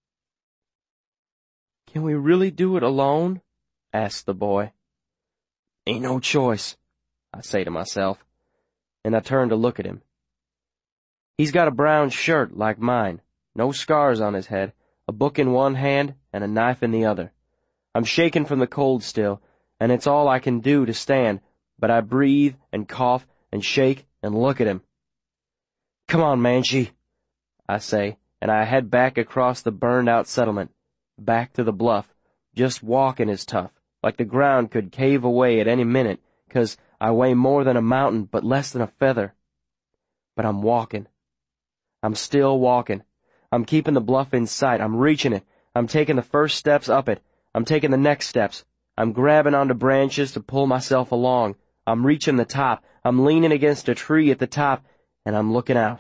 "Can we really do it alone?" asks the boy. "Ain't no choice," I say to myself, and I turn to look at him. He's got a brown shirt like mine, no scars on his head, a book in one hand and a knife in the other. I'm shaking from the cold still, and it's all I can do to stand, but I breathe and cough and shake and look at him. "Come on, Manchi," I say, and I head back across the burned-out settlement, back to the bluff. Just walking is tough, like the ground could cave away at any minute, 'cause I weigh more than a mountain but less than a feather. But I'm walking. I'm still walking. I'm keeping the bluff in sight. I'm reaching it. I'm taking the first steps up it. I'm taking the next steps. I'm grabbing onto branches to pull myself along. I'm reaching the top. I'm leaning against a tree at the top, and I'm looking out.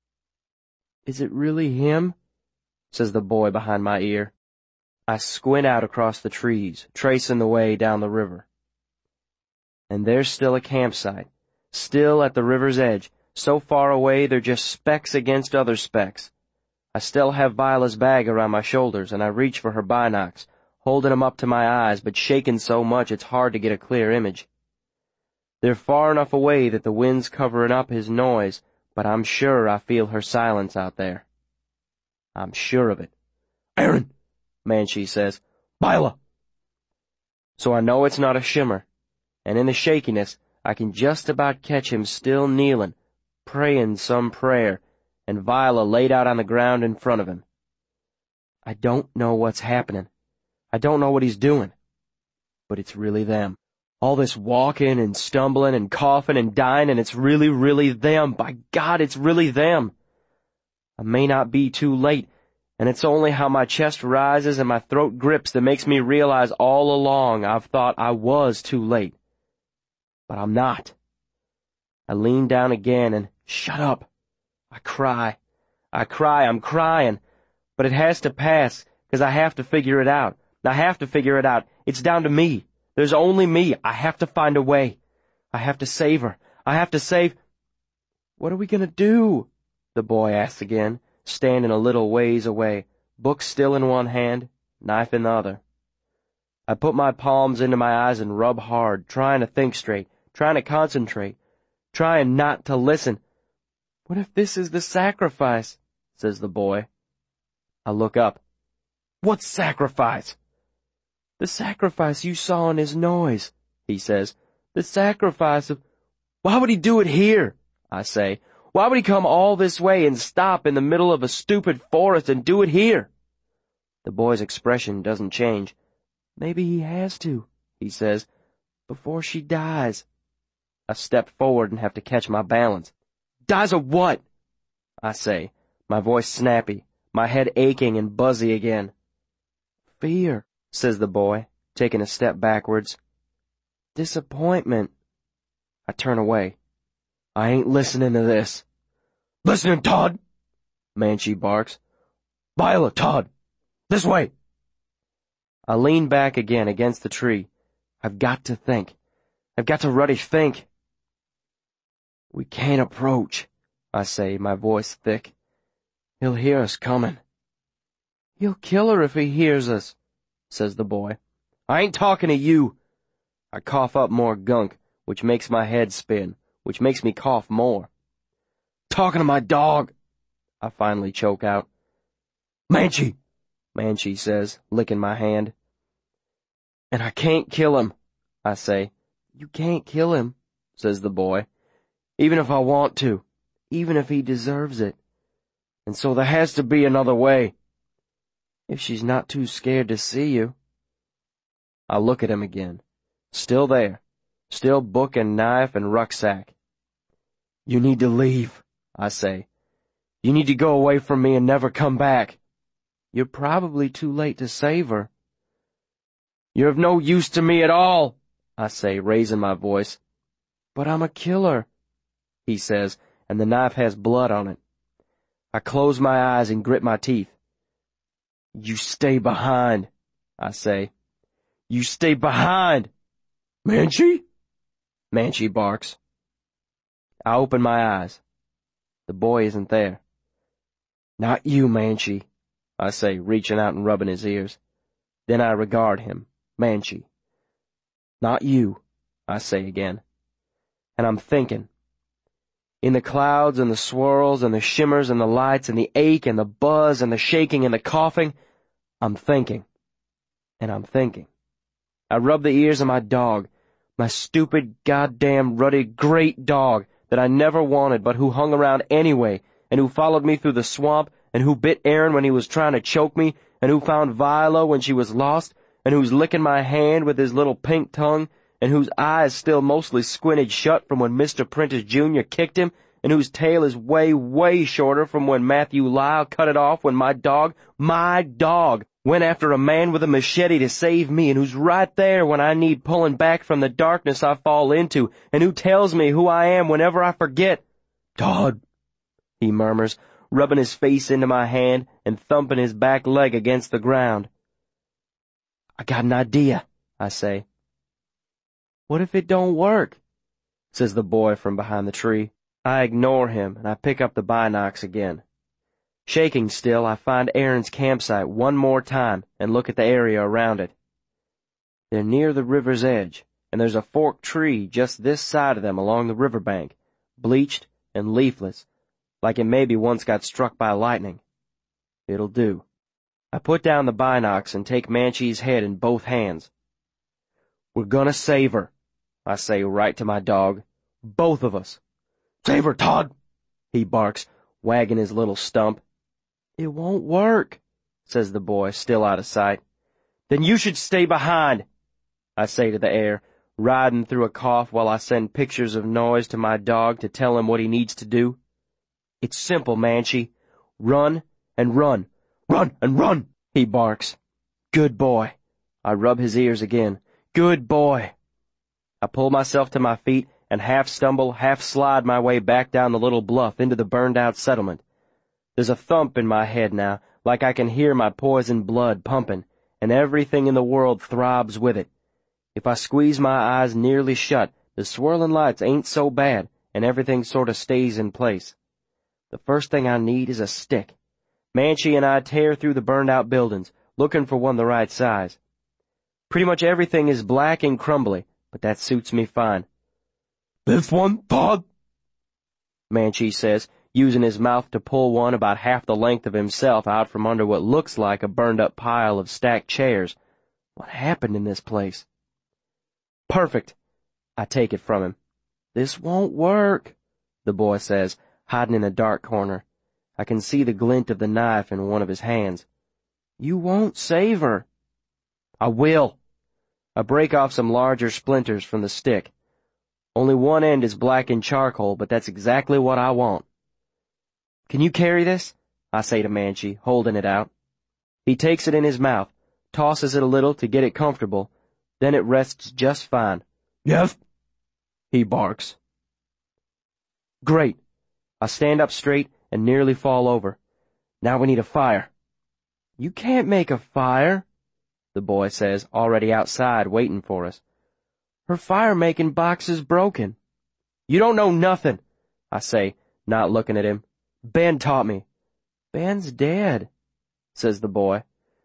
"Is it really him?" says the boy behind my ear. I squint out across the trees, tracing the way down the river. And there's still a campsite, still at the river's edge, so far away they're just specks against other specks. I still have Vila's bag around my shoulders, and I reach for her binocs, holding 'em up to my eyes, but shaking so much it's hard to get a clear image. They're far enough away that the wind's covering up his noise, but I'm sure I feel her silence out there. I'm sure of it. "Aaron," Manchi says. "Vila." So I know it's not a shimmer, and in the shakiness I can just about catch him still kneeling, praying some prayer, and Vila laid out on the ground in front of him. I don't know what's happening. I don't know what he's doing. But it's really them. All this walking and stumbling and coughing and dying, and it's really, really them. By God, it's really them. I may not be too late, and it's only how my chest rises and my throat grips that makes me realize all along I've thought I was too late. But I'm not. I lean down again and shut up. I cry, I'm crying, but it has to pass, 'cause I have to figure it out. I have to figure it out. It's down to me. There's only me. I have to find a way. I have to save her. I have to save... "What are we gonna do?" the boy asks again, standing a little ways away, book still in one hand, knife in the other. I put my palms into my eyes and rub hard, trying to think straight, trying to concentrate, trying not to listen. "What if this is the sacrifice?" says the boy. I look up. "What sacrifice?" "The sacrifice you saw in his noise," he says. "The sacrifice of—" "Why would he do it here?" I say. "Why would he come all this way and stop in the middle of a stupid forest and do it here?" The boy's expression doesn't change. "Maybe he has to," he says, "before she dies." I step forward and have to catch my balance. "Dies of what?" I say, my voice snappy, my head aching and buzzy again. "Fear," says the boy, taking a step backwards. "Disappointment." I turn away. I ain't listening to this. "Listening, Todd!" Manchi barks. "Vila, Todd! This way!" I lean back again against the tree. I've got to think. I've got to ruddy think. "We can't approach," I say, my voice thick. "He'll hear us coming." "He'll kill her if he hears us," says the boy. "I ain't talking to you." I cough up more gunk, which makes my head spin, which makes me cough more. "Talking to my dog," I finally choke out. "Manchi," Manchi says, licking my hand. "And I can't kill him," I say. "You can't kill him," says the boy. "Even if I want to, even if he deserves it." And so there has to be another way. If she's not too scared to see you. I look at him again. Still there. Still book and knife and rucksack. You need to leave, I say. You need to go away from me and never come back. You're probably too late to save her. You're of no use to me at all, I say, raising my voice. But I'm a killer, he says, and the knife has blood on it. I close my eyes and grit my teeth. You stay behind, I say. You stay behind. Manchi? Manchi barks. I open my eyes. The boy isn't there. Not you, Manchi, I say, reaching out and rubbing his ears. Then I regard him, Manchi. Not you, I say again. And I'm thinking. In the clouds and the swirls and the shimmers and the lights and the ache and the buzz and the shaking and the coughing, I'm thinking. And I'm thinking. I rub the ears of my dog, my stupid, goddamn, ruddy, great dog that I never wanted but who hung around anyway and who followed me through the swamp and who bit Aaron when he was trying to choke me and who found Viola when she was lost and who's licking my hand with his little pink tongue and whose eyes still mostly squinted shut from when Mr. Prentice Jr. kicked him and whose tail is way, way shorter from when Matthew Lyle cut it off when my dog, went after a man with a machete to save me and who's right there when I need pulling back from the darkness I fall into and who tells me who I am whenever I forget. Todd, he murmurs, rubbing his face into my hand and thumping his back leg against the ground. I got an idea, I say. What if it don't work? Says the boy from behind the tree. I ignore him and I pick up the binocs again. Shaking still, I find Aaron's campsite one more time and look at the area around it. They're near the river's edge, and there's a forked tree just this side of them along the riverbank, bleached and leafless, like it maybe once got struck by lightning. It'll do. I put down the binocs and take Manchi's head in both hands. We're gonna save her, I say right to my dog. Both of us. Save her, Todd, he barks, wagging his little stump. It won't work, says the boy, still out of sight. Then you should stay behind, I say to the air, riding through a cough while I send pictures of noise to my dog to tell him what he needs to do. It's simple, Manchi. Run and run. Run and run, he barks. Good boy. I rub his ears again. Good boy. I pull myself to my feet and half stumble, half slide my way back down the little bluff into the burned-out settlement. There's a thump in my head now, like I can hear my poisoned blood pumping, and everything in the world throbs with it. If I squeeze my eyes nearly shut, the swirling lights ain't so bad, and everything sort of stays in place. The first thing I need is a stick. Manchi and I tear through the burned-out buildings, looking for one the right size. Pretty much everything is black and crumbly, but that suits me fine. This one, Todd? Manchi says, using his mouth to pull one about half the length of himself out from under what looks like a burned-up pile of stacked chairs. What happened in this place? Perfect. I take it from him. This won't work, the boy says, hiding in a dark corner. I can see the glint of the knife in one of his hands. You won't save her. I will. I break off some larger splinters from the stick. Only one end is blackened charcoal, but that's exactly what I want. Can you carry this? I say to Manchi, holding it out. He takes it in his mouth, tosses it a little to get it comfortable, then it rests just fine. Yes, he barks. Great. I stand up straight and nearly fall over. Now we need a fire. You can't make a fire, the boy says, already outside waiting for us. Her fire-making box is broken. You don't know nothing, I say, not looking at him. Ben taught me. Ben's dead, says the boy.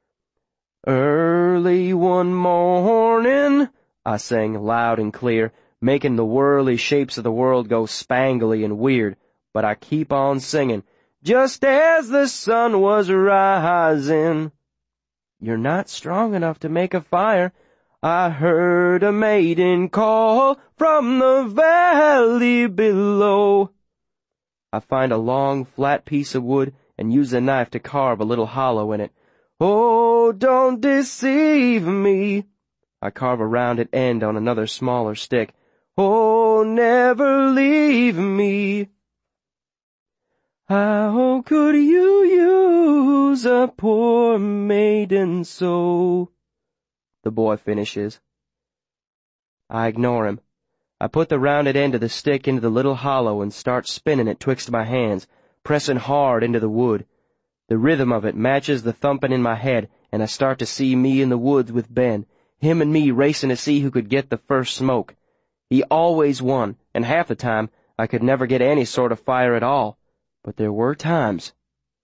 Early one morning, I sing loud and clear, making the whirly shapes of the world go spangly and weird, but I keep on singing, just as the sun was rising. You're not strong enough to make a fire. I heard a maiden call from the valley below. I find a long, flat piece of wood and use the knife to carve a little hollow in it. Oh, don't deceive me. I carve a rounded end on another smaller stick. Oh, never leave me. How could you use a poor maiden so? The boy finishes. I ignore him. I put the rounded end of the stick into the little hollow and start spinning it twixt my hands, pressing hard into the wood. The rhythm of it matches the thumping in my head, and I start to see me in the woods with Ben, him and me racing to see who could get the first smoke. He always won, and half the time I could never get any sort of fire at all. But there were times.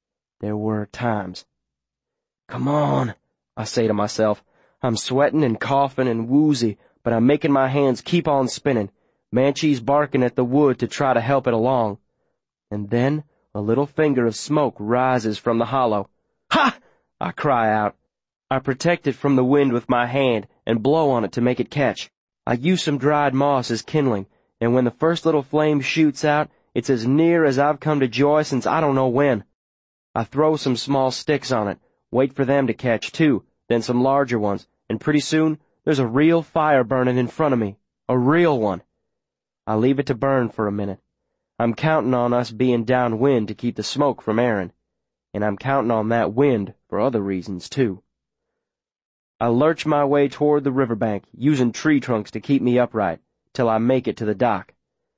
Come on, I say to myself. I'm sweating and coughing and woozy, but I'm making my hands keep on spinning. Manchee's barking at the wood to try to help it along. And then a little finger of smoke rises from the hollow. Ha! I cry out. I protect it from the wind with my hand and blow on it to make it catch. I use some dried moss as kindling, and when the first little flame shoots out, it's as near as I've come to joy since I don't know when. I throw some small sticks on it, wait for them to catch too, then some larger ones, and pretty soon there's a real fire burning in front of me, a real one. I leave it to burn for a minute. I'm counting on us being downwind to keep the smoke from airing, and I'm counting on that wind for other reasons too. I lurch my way toward the riverbank, using tree trunks to keep me upright, till I make it to the dock.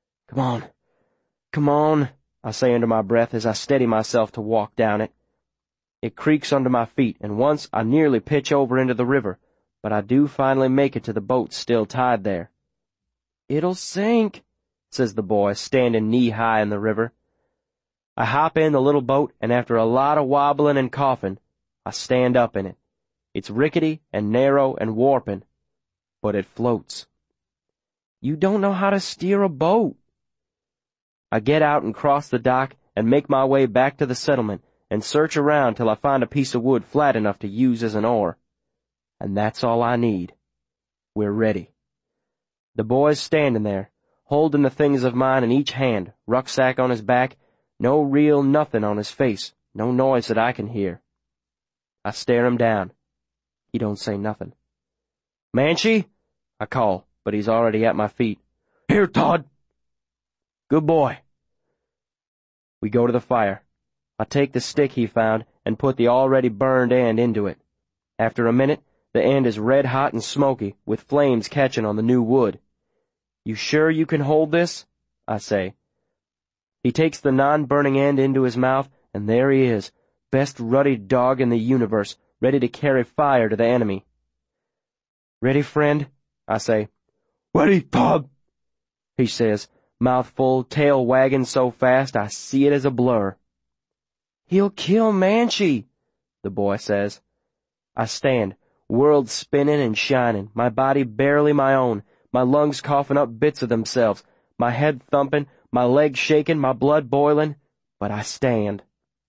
Come on, I say under my breath as I steady myself to walk down it. It creaks under my feet, and once I nearly pitch over into the river, but I do finally make it to the boat still tied there. It'll sink, says the boy, standing knee-high in the river. I hop in the little boat, and after a lot of wobbling and coughing, I stand up in it. It's rickety and narrow and warping, but it floats. You don't know how to steer a boat. I get out and cross the dock and make my way back to the settlement and search around till I find a piece of wood flat enough to use as an oar. And that's all I need. We're ready. The boy's standing there, holding the things of mine in each hand, rucksack on his back, no real nothing on his face, no noise that I can hear. I stare him down. He don't say nothing. Manchee? I call, but he's already at my feet. Here, Todd. Good boy. We go to the fire. I take the stick he found and put the already burned end into it. After a minute, the end is red hot and smoky, with flames catching on the new wood. You sure you can hold this? I say. He takes the non-burning end into his mouth, and there he is, best ruddy dog in the universe, ready to carry fire to the enemy. Ready, friend? I say. Ready, Todd, he says, mouth full, tail wagging so fast I see it as a blur. He'll kill Manchee, the boy says. I stand, world spinning and shining, my body barely my own, my lungs coughing up bits of themselves, my head thumping, my legs shaking, my blood boiling, but I stand.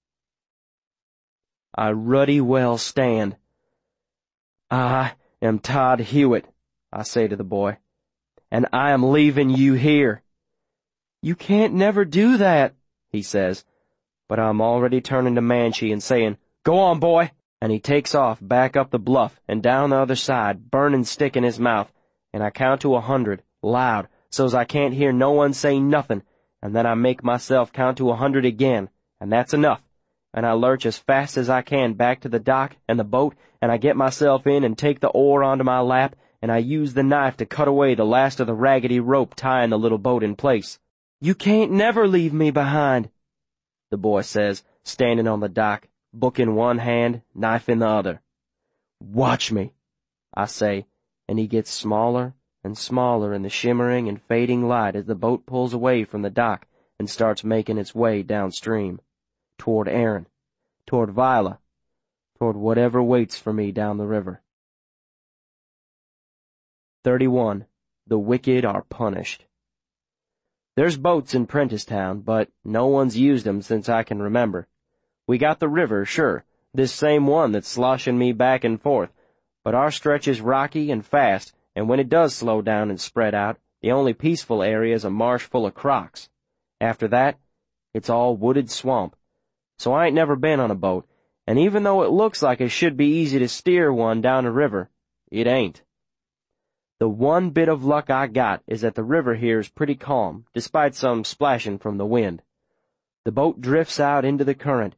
I ruddy well stand. I am Todd Hewitt, I say to the boy, and I am leaving you here. You can't never do that, he says, but I'm already turning to Manchee and saying, Go on, boy, and he takes off back up the bluff and down the other side, burning stick in his mouth, and I count to 100, loud, so's I can't hear no one say nothing, and then I make myself count to 100 again, and that's enough. And I lurch as fast as I can back to the dock and the boat, and I get myself in and take the oar onto my lap, and I use the knife to cut away the last of the raggedy rope tying the little boat in place. You can't never leave me behind, the boy says, standing on the dock, book in one hand, knife in the other. Watch me, I say, and he gets smaller and smaller in the shimmering and fading light as the boat pulls away from the dock and starts making its way downstream. Toward Aaron, toward Viola, toward whatever waits for me down the river. 31. The wicked are punished. There's boats in Prenticetown, but no one's used 'em since I can remember. We got the river, sure, this same one that's sloshing me back and forth, but our stretch is rocky and fast, and when it does slow down and spread out, the only peaceful area is a marsh full of crocs. After that, it's all wooded swamp. so I ain't never been on a boat, and even though it looks like it should be easy to steer one down a river, it ain't. The one bit of luck I got is that the river here is pretty calm, despite some splashing from the wind. The boat drifts out into the current,